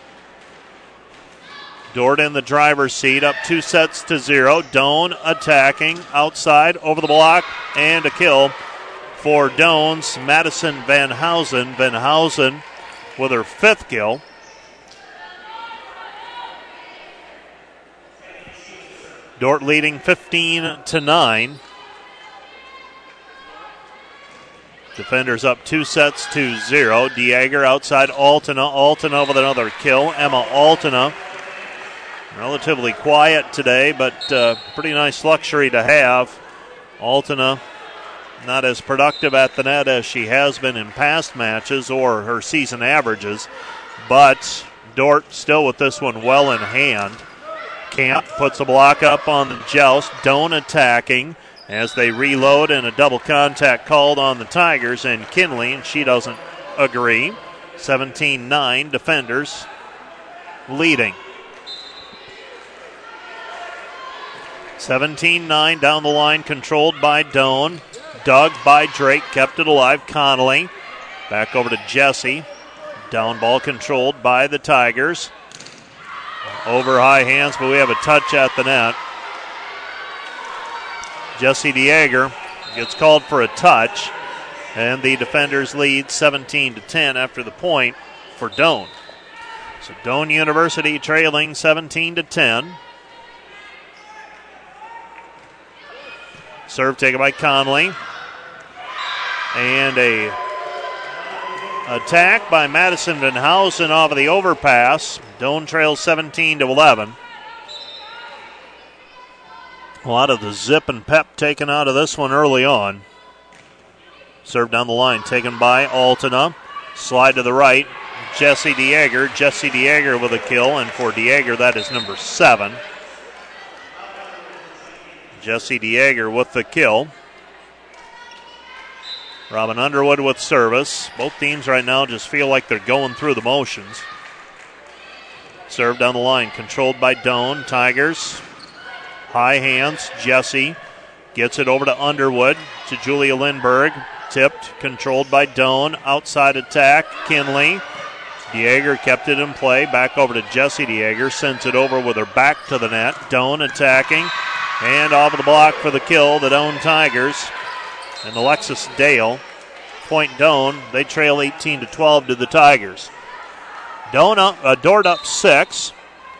Dort in the driver's seat, up two sets to zero. Doan attacking, outside, over the block, and a kill for Doan's Madison Van Housen. Van Housen with her fifth kill. Dort leading fifteen to nine. Defenders up two sets to zero. Dieger outside Altena. Altena with another kill. Emma Altena. Relatively quiet today, but uh, pretty nice luxury to have. Altena not as productive at the net as she has been in past matches or her season averages, but Dort still with this one well in hand. Camp puts a block up on the joust. Doan attacking as they reload, and a double contact called on the Tigers and Kinley, and she doesn't agree. seventeen nine, defenders leading. seventeen nine down the line, controlled by Doan. Dug by Drake, kept it alive. Connolly back over to Jesse. Down ball controlled by the Tigers. Over high hands, but we have a touch at the net. Jesse DeAger gets called for a touch, and the defenders lead seventeen to ten after the point for Doan. So Doan University trailing seventeen to ten. Serve taken by Conley. And a attack by Madison Van Housen off of the overpass. Doan trails seventeen to eleven. A lot of the zip and pep taken out of this one early on. Serve down the line taken by Altena. Slide to the right. Jesse DeAger. Jesse DeAger with a kill, and for DeAger that is number seven. Jesse DeAger with the kill. Robin Underwood with service. Both teams right now just feel like they're going through the motions. Serve down the line, controlled by Doan. Tigers, high hands. Jesse gets it over to Underwood, to Julia Lindberg. Tipped, controlled by Doan. Outside attack, Kinley. DeAger kept it in play. Back over to Jesse DeAger. Sends it over with her back to the net. Doan attacking. And off of the block for the kill, the Doan Tigers. And Alexis Dale. Point Doan. They trail eighteen to twelve to the Tigers. Doan up, uh, Dort up six.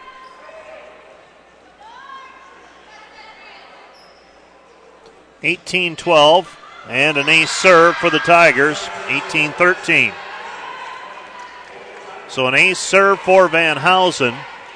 eighteen twelve. And an ace serve for the Tigers. eighteen thirteen. So an ace serve for Van Housen.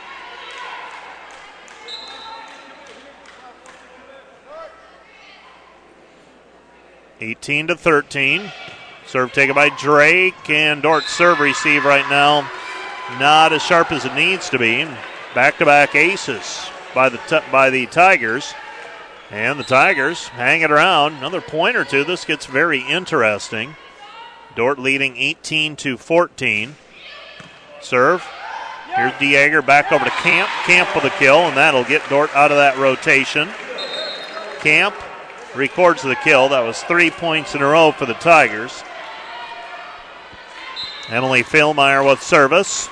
eighteen to thirteen. Serve taken by Drake, and Dort's serve receive right now not as sharp as it needs to be. Back-to-back aces by the t- by the Tigers. And the Tigers hang it around. Another point or two. This gets very interesting. Dort leading eighteen to fourteen. Serve. Here's DeAger back over to Camp. Camp with a kill, and that'll get Dort out of that rotation. Camp records the kill. That was three points in a row for the Tigers. Emily Philmeyer with service.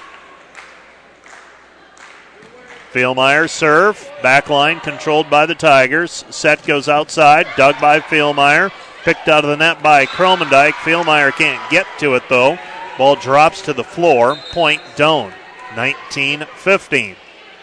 Philmeyer serve. Backline controlled by the Tigers. Set goes outside. Dug by Philmeyer. Picked out of the net by Kromendijk. Philmeyer can't get to it though. Ball drops to the floor. Point Doan. nineteen fifteen.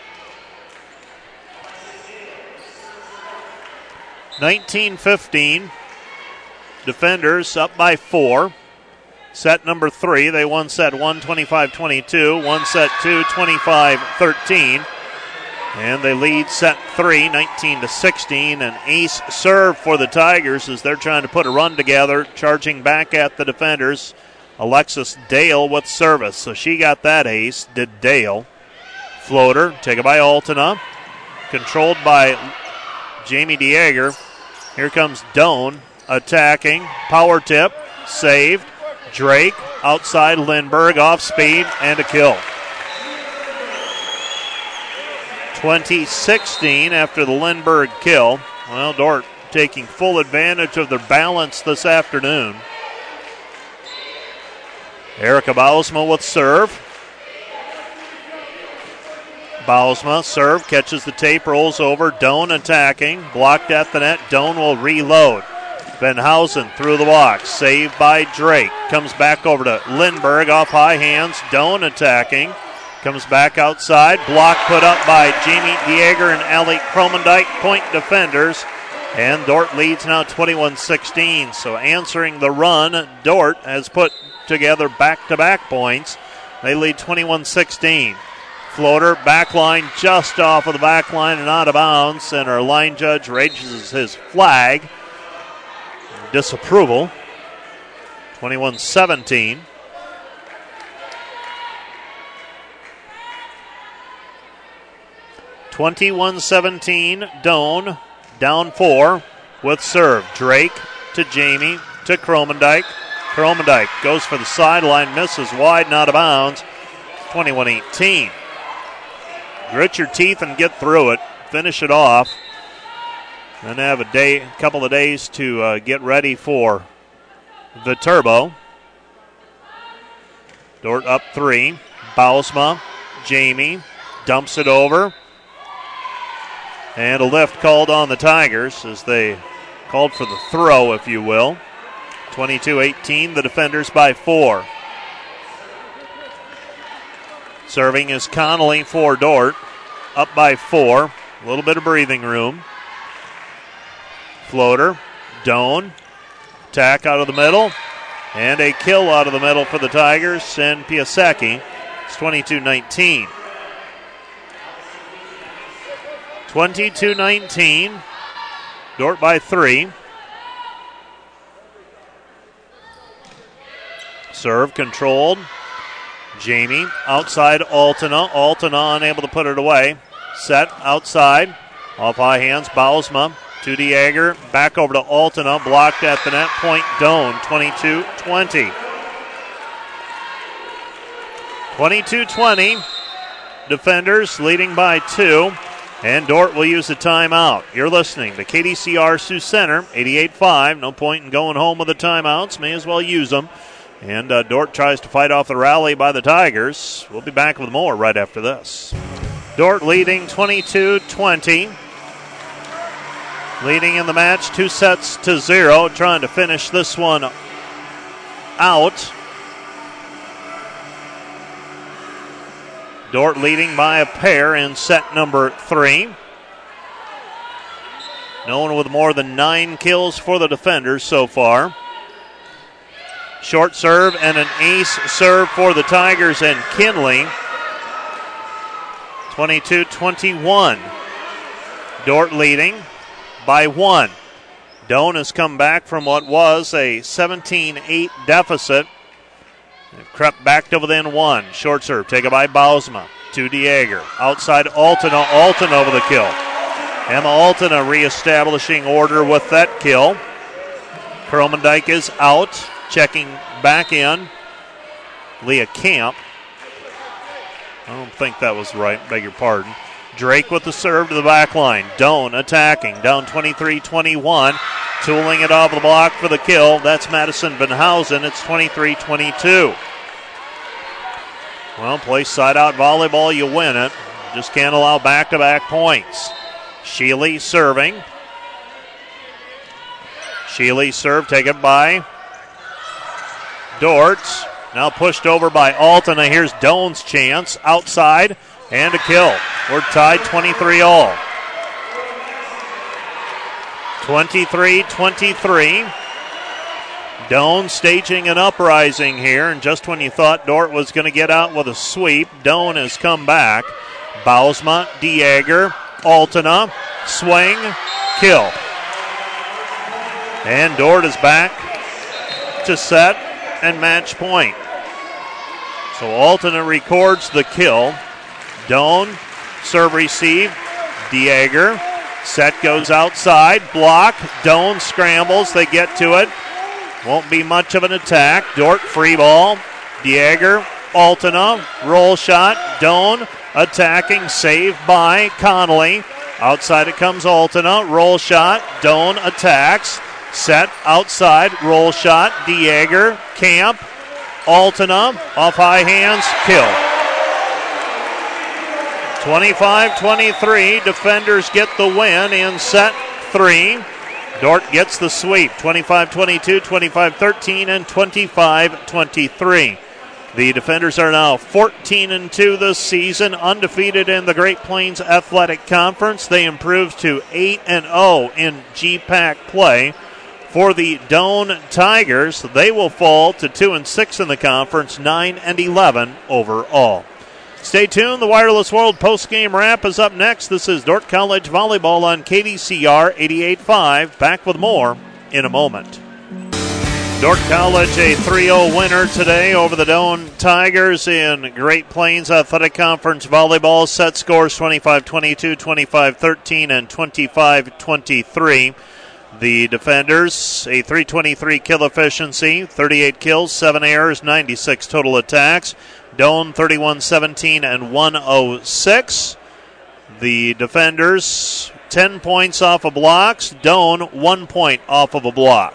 nineteen fifteen. Defenders up by four. Set number three. They won set one, twenty-five twenty-two. Won set two, twenty-five thirteen. And they lead set three, nineteen to sixteen. An ace serve for the Tigers as they're trying to put a run together. Charging back at the defenders. Alexis Dale with service. So she got that ace, did Dale. Floater, taken by Altena. Controlled by Jamie DeAger. Here comes Doan attacking. Power tip, saved. Drake, outside Lindberg, off speed, and a kill. twenty sixteen after the Lindberg kill. Well, Dort taking full advantage of their balance this afternoon. Erica Bausma with serve. Bausma, serve, catches the tape, rolls over. Doan attacking, blocked at the net. Doan will reload. Van Housen through the box, saved by Drake. Comes back over to Lindberg, off high hands. Doan attacking, comes back outside. Block put up by Jamie DeAger and Allie Kromendijk, point defenders. And Dort leads now twenty-one sixteen. So answering the run, Dort has put together back-to-back points. They lead twenty-one sixteen. Floater, back line, just off of the back line and out of bounds. And our line judge raises his flag. Disapproval. twenty-one seventeen. twenty-one seventeen, Doan down four with serve. Drake to Jamie to Kromendijk. Kromendijk goes for the sideline, misses wide and out of bounds. twenty-one eighteen. Grit your teeth and get through it. Finish it off. Then have a day, a couple of days to uh, get ready for the Turbo. Dordt up three. Bausma, Jamie, dumps it over. And a lift called on the Tigers as they called for the throw, if you will. twenty-two eighteen, the defenders by four. Serving is Connolly for Dordt. Up by four. A little bit of breathing room. Floater. Doan. Attack out of the middle. And a kill out of the middle for the Tigers. And Piasecki. It's twenty-two nineteen. twenty-two nineteen. Dordt by three. Serve controlled. Jamie outside Altena. Altena unable to put it away. Set outside. Off high hands. Bausma to DeAger. Back over to Altena. Blocked at the net. Point Doan. twenty-two twenty. twenty-two twenty. Defenders leading by two. And Dordt will use a timeout. You're listening to K D C R Sioux Center, eighty-eight five. No point in going home with the timeouts. May as well use them. And uh, Dordt tries to fight off the rally by the Tigers. We'll be back with more right after this. Dordt leading twenty-two twenty. Leading in the match two sets to zero. Trying to finish this one out. Dordt leading by a pair in set number three. No one with more than nine kills for the defenders so far. Short serve and an ace serve for the Tigers and Kinley. twenty-two twenty-one. Dordt leading by one. Doan has come back from what was a seventeen eight deficit. They've crept back to within one. Short serve taken by Bausma to DeAger. Outside Altena. Altena over the kill. Emma Altena reestablishing order with that kill. Kromendijk is out. Checking back in. Leah Camp. I don't think that was right. Beg your pardon. Drake with the serve to the back line. Doan attacking. Down twenty-three twenty-one. Tooling it off the block for the kill. That's Madison Benhausen. It's twenty-three twenty-two. Well, play side-out volleyball, you win it. Just can't allow back-to-back points. Shealy serving. Shealy serve taken by Dordt. Now pushed over by Altena. Here's Doan's chance. Outside and a kill. We're tied twenty-three all. twenty-three twenty-three. Doan staging an uprising here, and just when you thought Dordt was going to get out with a sweep, Doan has come back. Bausma, DeAger, Altena, swing, kill. And Dordt is back to set and match point. So Altena records the kill. Doan, serve receive, DeAger. Set goes outside, block. Doan scrambles, they get to it. Won't be much of an attack. Dordt free ball. DeAger, Altena, roll shot. Doan attacking, saved by Connolly. Outside it comes Altena, roll shot. Doan attacks. Set outside, roll shot. DeAger, Camp, Altena, off high hands, kill. twenty-five twenty-three, defenders get the win in set three. Dordt gets the sweep, twenty-five twenty-two, twenty-five thirteen, and twenty-five twenty-three. The defenders are now fourteen and two this season, undefeated in the Great Plains Athletic Conference. They improved to eight and oh in G PAC play. For the Doan Tigers, they will fall to two and six in the conference, nine and eleven overall. Stay tuned. The Wireless World postgame wrap is up next. This is Dordt College Volleyball on K D C R eighty-eight five. Back with more in a moment. Dordt College a three oh winner today over the Doane Tigers in Great Plains Athletic Conference volleyball. Set scores twenty-five twenty-two, twenty-five thirteen, and twenty-five twenty-three. The defenders, a three twenty-three kill efficiency, thirty-eight kills, seven errors, ninety-six total attacks. Doane thirty-one seventeen and one oh six. The defenders, ten points off of blocks. Doane, one point off of a block.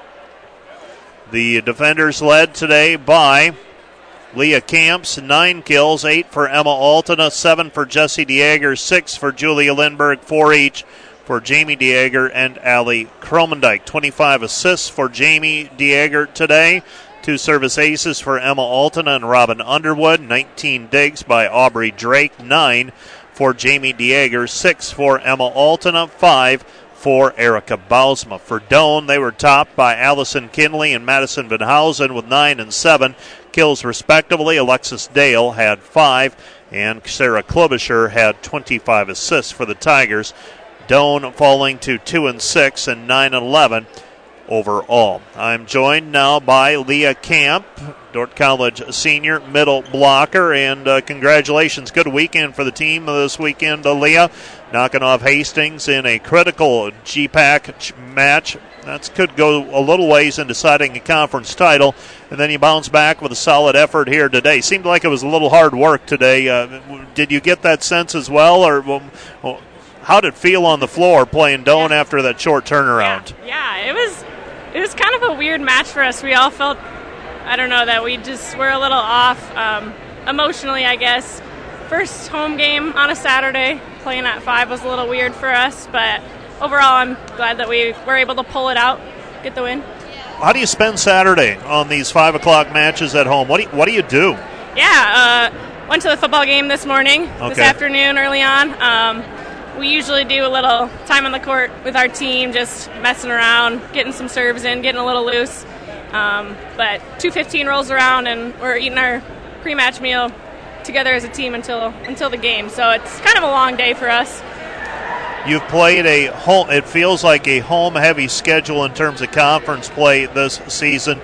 The defenders led today by Leah Camps, nine kills, eight for Emma Altena, seven for Jessie Dieger, six for Julia Lindberg, four each for Jamie Dieger and Allie Kromendijk. twenty-five assists for Jamie Dieger today. Two service aces for Emma Altena and Robin Underwood. nineteen digs by Aubrey Drake. nine for Jamie Dieger. six for Emma Altena. five for Erica Bausma. For Doane, they were topped by Allison Kinley and Madison Van Housen with nine and seven kills respectively. Alexis Dale had five, and Sarah Klobuchar had twenty-five assists for the Tigers. Doane falling to two and six and nine and eleven overall. I'm joined now by Leah Camp, Dordt College senior middle blocker, and uh, congratulations. Good weekend for the team this weekend, uh, Leah. Knocking off Hastings in a critical G PAC match. That could go a little ways in deciding a conference title, and then you bounce back with a solid effort here today. Seemed like it was a little hard work today. Uh, did you get that sense as well, or well, how did it feel on the floor playing Doane yeah. after that short turnaround? Yeah, yeah, it was it was kind of a weird match for us. We all felt, I don't know, that we just were a little off um, emotionally, I guess. First home game on a Saturday, playing at five was a little weird for us, but overall I'm glad that we were able to pull it out, get the win. How do you spend Saturday on these five o'clock matches at home? What do you, what do, you do? Yeah, uh, went to the football game this morning, okay. this afternoon early on. Um, we usually do a little time on the court with our team, just messing around, getting some serves in, getting a little loose. Um, but two fifteen rolls around and we're eating our pre-match meal together as a team until until the game. So it's kind of a long day for us. You've played a home, it feels like a home-heavy schedule in terms of conference play this season.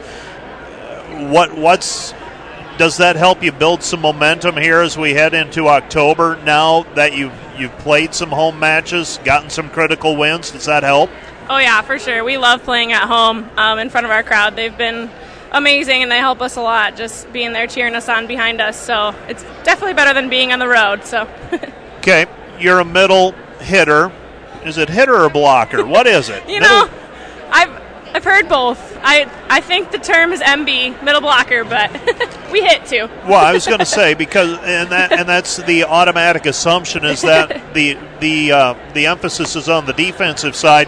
What what's does that help you build some momentum here as we head into October now that you've you've played some home matches, gotten some critical wins? Does that help? Oh yeah, for sure. We love playing at home um, in front of our crowd. They've been amazing, and they help us a lot, just being there cheering us on behind us. So it's definitely better than being on the road. So. Okay, you're a middle hitter. Is it hitter or blocker? What is it? you middle? know, I've I've heard both. I I think the term is M B, middle blocker, but we hit too. Well, I was going to say because and that and that's the automatic assumption is that the the uh, the emphasis is on the defensive side.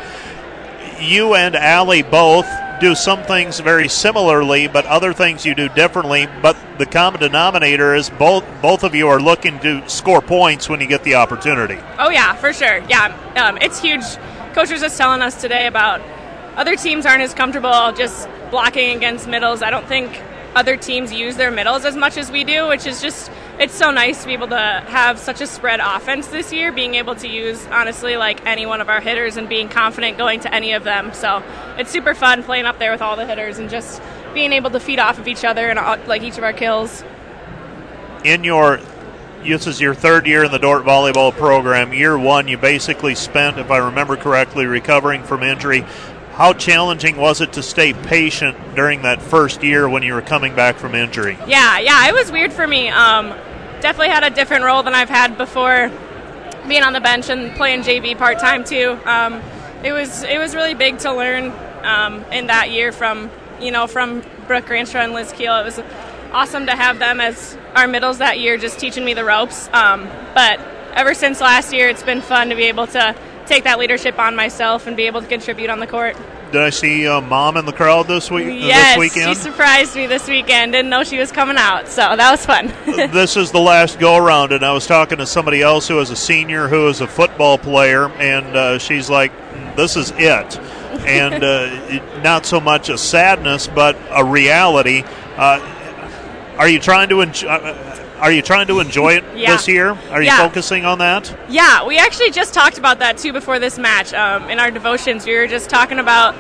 You and Allie both do some things very similarly, but other things you do differently. But the common denominator is both both of you are looking to score points when you get the opportunity. Oh yeah, for sure. Yeah, um, it's huge. Coach was just telling us today about other teams aren't as comfortable just blocking against middles. I don't think other teams use their middles as much as we do, which is just, it's so nice to be able to have such a spread offense this year, being able to use, honestly, like any one of our hitters and being confident going to any of them. So it's super fun playing up there with all the hitters and just being able to feed off of each other and all, like each of our kills. In your, this is your third year in the Dordt volleyball program. Year one, you basically spent, if I remember correctly, recovering from injury. How challenging was it to stay patient during that first year when you were coming back from injury? Yeah, yeah, it was weird for me. Um, definitely had a different role than I've had before, being on the bench and playing J V part-time too. Um, it was it was really big to learn um, in that year from, you know, from Brooke Granstra and Liz Keel. It was awesome to have them as our middles that year, just teaching me the ropes. Um, but ever since last year, it's been fun to be able to take that leadership on myself and be able to contribute on the court. Did I see uh, Mom in the crowd this week? Yes, this weekend? She surprised me this weekend. Didn't know she was coming out, so that was fun. This is the last go-around, and I was talking to somebody else who is a senior who is a football player, and uh, she's like, this is it. And uh, not so much a sadness, but a reality. Uh, are you trying to enjoy... Uh, Are you trying to enjoy it yeah. this year? Are you yeah. focusing on that? Yeah, we actually just talked about that, too, before this match. Um, in our devotions, we were just talking about,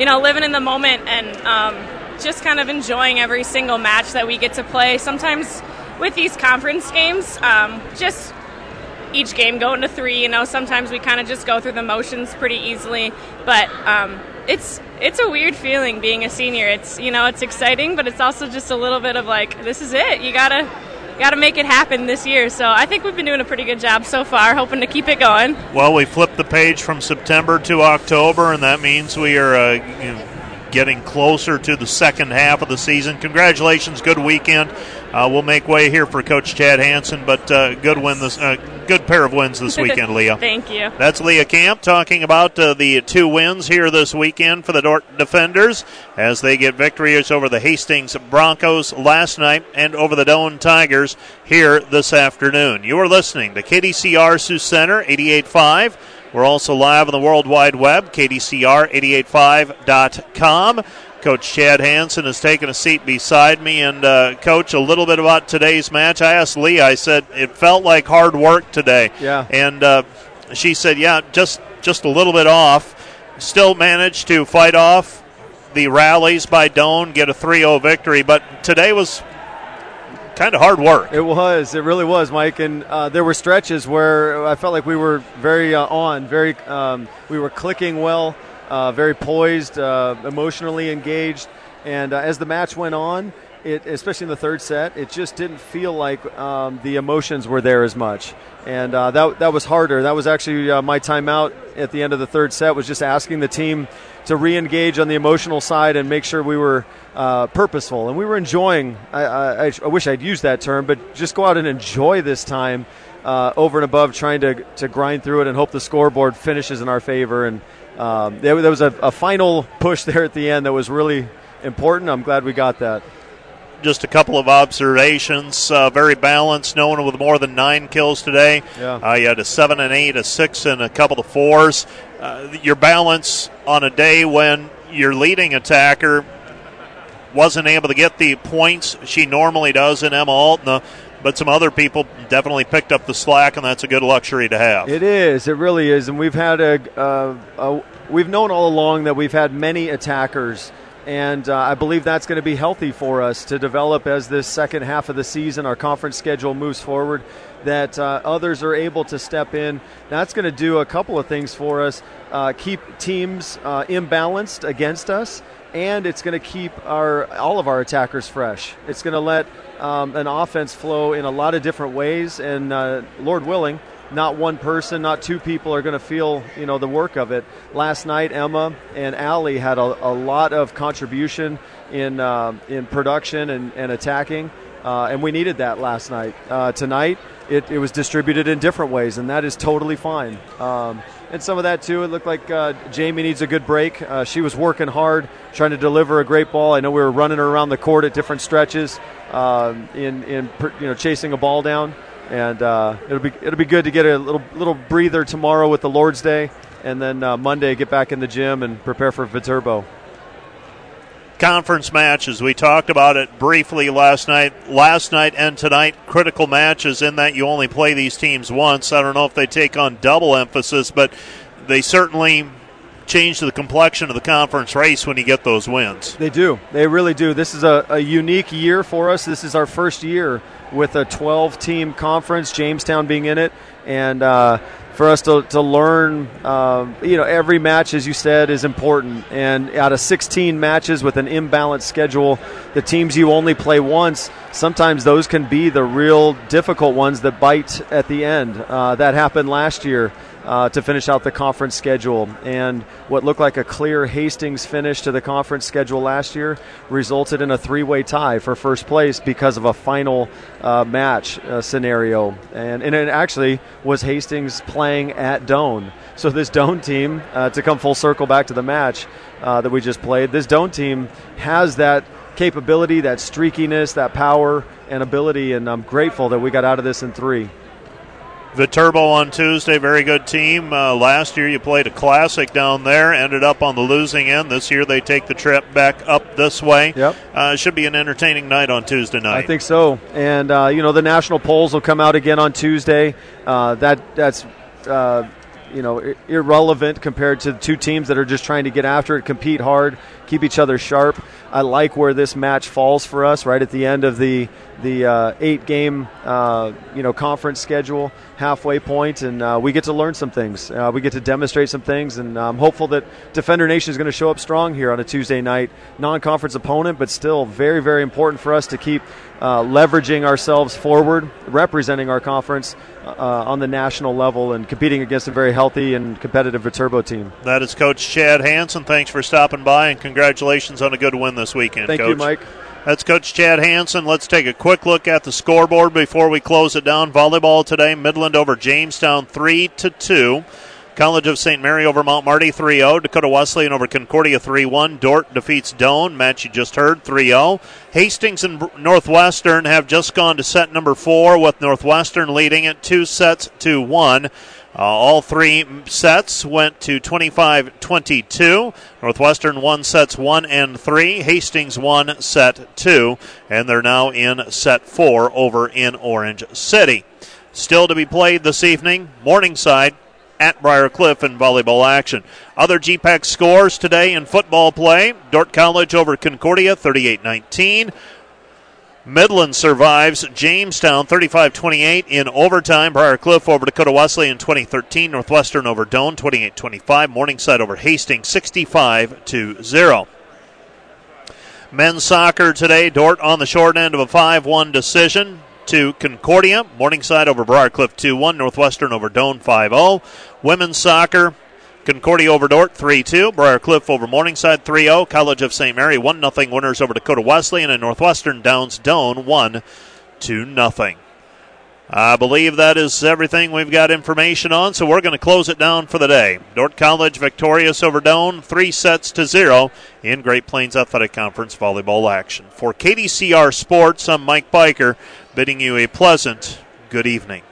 you know, living in the moment and um, just kind of enjoying every single match that we get to play. Sometimes with these conference games, um, just each game going to three, you know, sometimes we kind of just go through the motions pretty easily. But um, it's it's a weird feeling being a senior. It's, you know, it's exciting, but it's also just a little bit of like, this is it. You gotta got to make it happen this year. So I think we've been doing a pretty good job so far, hoping to keep it going. Well, we flipped the page from September to October, and that means we are uh, you know, getting closer to the second half of the season. Congratulations, good weekend. Uh, we'll make way here for Coach Chad Hansen, but uh, good win this, uh, good pair of wins this weekend, Leah. Thank you. That's Leah Camp talking about uh, the two wins here this weekend for the Dordt Defenders as they get victories over the Hastings Broncos last night and over the Doane Tigers here this afternoon. You are listening to K D C R Sioux Center eighty-eight point five. We're also live on the World Wide Web, K D C R eighty-eight five dot com. Coach Chad Hansen has taken a seat beside me. And, uh, Coach, a little bit about today's match. I asked Lee, I said, it felt like hard work today. Yeah. And uh, she said, yeah, just, just a little bit off. Still managed to fight off the rallies by Doane, get a three oh victory. But today was kind of hard work. It was. It really was, Mike. And uh, there were stretches where I felt like we were very uh, on, very um, we were clicking well. Uh, very poised, uh, emotionally engaged, and uh, as the match went on, it, especially in the third set, it just didn't feel like um, the emotions were there as much, and uh, that that was harder. That was actually uh, my timeout at the end of the third set, was just asking the team to re-engage on the emotional side and make sure we were uh, purposeful, and we were enjoying. I, I, I wish I'd used that term, but just go out and enjoy this time uh, over and above trying to to grind through it and hope the scoreboard finishes in our favor. And Um, there, there was a, a final push there at the end that was really important. I'm glad we got that. Just a couple of observations. Uh, very balanced. No one with more than nine kills today. Yeah. Uh, you had a seven and eight, a six, and a couple of fours. Uh, your balance on a day when your leading attacker wasn't able to get the points she normally does in Emma Altena, but some other people definitely picked up the slack, and that's a good luxury to have. It is. It really is. And we've had a, uh, a we've known all along that we've had many attackers, and uh, I believe that's going to be healthy for us to develop as this second half of the season, our conference schedule moves forward, that uh, others are able to step in. That's going to do a couple of things for us, uh, keep teams uh, imbalanced against us, and it's going to keep our all of our attackers fresh. It's going to let um, an offense flow in a lot of different ways, and uh, Lord willing, not one person, not two people are going to feel, you know, the work of it. Last night, Emma and Allie had a, a lot of contribution in uh, in production and, and attacking, uh, and we needed that last night. Uh, tonight, it, it was distributed in different ways, and that is totally fine. Um, and some of that, too, it looked like uh, Jamie needs a good break. Uh, she was working hard, trying to deliver a great ball. I know we were running her around the court at different stretches uh, in, in you know chasing a ball down. And uh, it'll be it'll be good to get a little little breather tomorrow with the Lord's Day, and then uh, Monday get back in the gym and prepare for Viterbo. Conference matches, we talked about it briefly last night. Last night and tonight, critical matches in that you only play these teams once. I don't know if they take on double emphasis, but they certainly change the complexion of the conference race when you get those wins. They do. They really do. This is a, a unique year for us. This is our first year with a twelve-team conference, Jamestown being in it, and uh, for us to, to learn, um, you know, every match, as you said, is important. And out of sixteen matches with an imbalanced schedule, the teams you only play once, sometimes those can be the real difficult ones that bite at the end. Uh, that happened last year. Uh, to finish out the conference schedule. And what looked like a clear Hastings finish to the conference schedule last year resulted in a three-way tie for first place because of a final uh, match uh, scenario. And, and it actually was Hastings playing at Doane. So this Doane team, uh, to come full circle back to the match uh, that we just played, this Doane team has that capability, that streakiness, that power and ability, and I'm grateful that we got out of this in three. Viterbo on Tuesday, very good team. Uh, last year you played a classic down there, ended up on the losing end. This year they take the trip back up this way. Yep. Uh, should be an entertaining night on Tuesday night. I think so. And, uh, you know, the national polls will come out again on Tuesday. Uh, that That's uh, you know, irrelevant compared to the two teams that are just trying to get after it, compete hard, keep each other sharp. I like where this match falls for us, right at the end of the the uh, eight-game uh, you know conference schedule, halfway point, and uh, we get to learn some things. Uh, we get to demonstrate some things, and I'm hopeful that Defender Nation is going to show up strong here on a Tuesday night. Non-conference opponent, but still very, very important for us to keep uh, leveraging ourselves forward, representing our conference uh, on the national level, and competing against a very healthy and competitive Viterbo team. That is Coach Chad Hansen. Thanks for stopping by, and congratulations on a good win this weekend, Thank Coach. you, Mike. That's Coach Chad Hansen. Let's take a quick look at the scoreboard before we close it down. Volleyball today, Midland over Jamestown three to two. College of Saint Mary over Mount Marty three oh. Dakota Wesleyan over Concordia three one. Dordt defeats Doane. Match you just heard three oh. Hastings and Northwestern have just gone to set number four, with Northwestern leading it two sets to one. Uh, all three sets went to twenty-five twenty-two. Northwestern won sets one and three. Hastings won set two. And they're now in set four over in Orange City. Still to be played this evening, Morningside at Briar Cliff in volleyball action. Other G PAC scores today in football play. Dordt College over Concordia, thirty-eight nineteen. Midland survives Jamestown thirty-five twenty-eight in overtime. Briar Cliff over Dakota Wesleyan twenty thirteen. Northwestern over Doane twenty-eight twenty-five. Morningside over Hastings sixty-five to zero. Men's soccer today, Dordt on the short end of a five one decision to Concordia. Morningside over Briar Cliff two one. Northwestern over Doane five oh. Women's soccer, Concordia over Dordt three two. Briar Cliff over Morningside three oh. College of Saint Mary one nothing winners over Dakota Wesleyan, and Northwestern downs Doane one to nothing. I believe that is everything we've got information on, so we're going to close it down for the day. Dordt College victorious over Doane, three sets to zero in Great Plains Athletic Conference volleyball action. For K D C R Sports, I'm Mike Biker, bidding you a pleasant good evening.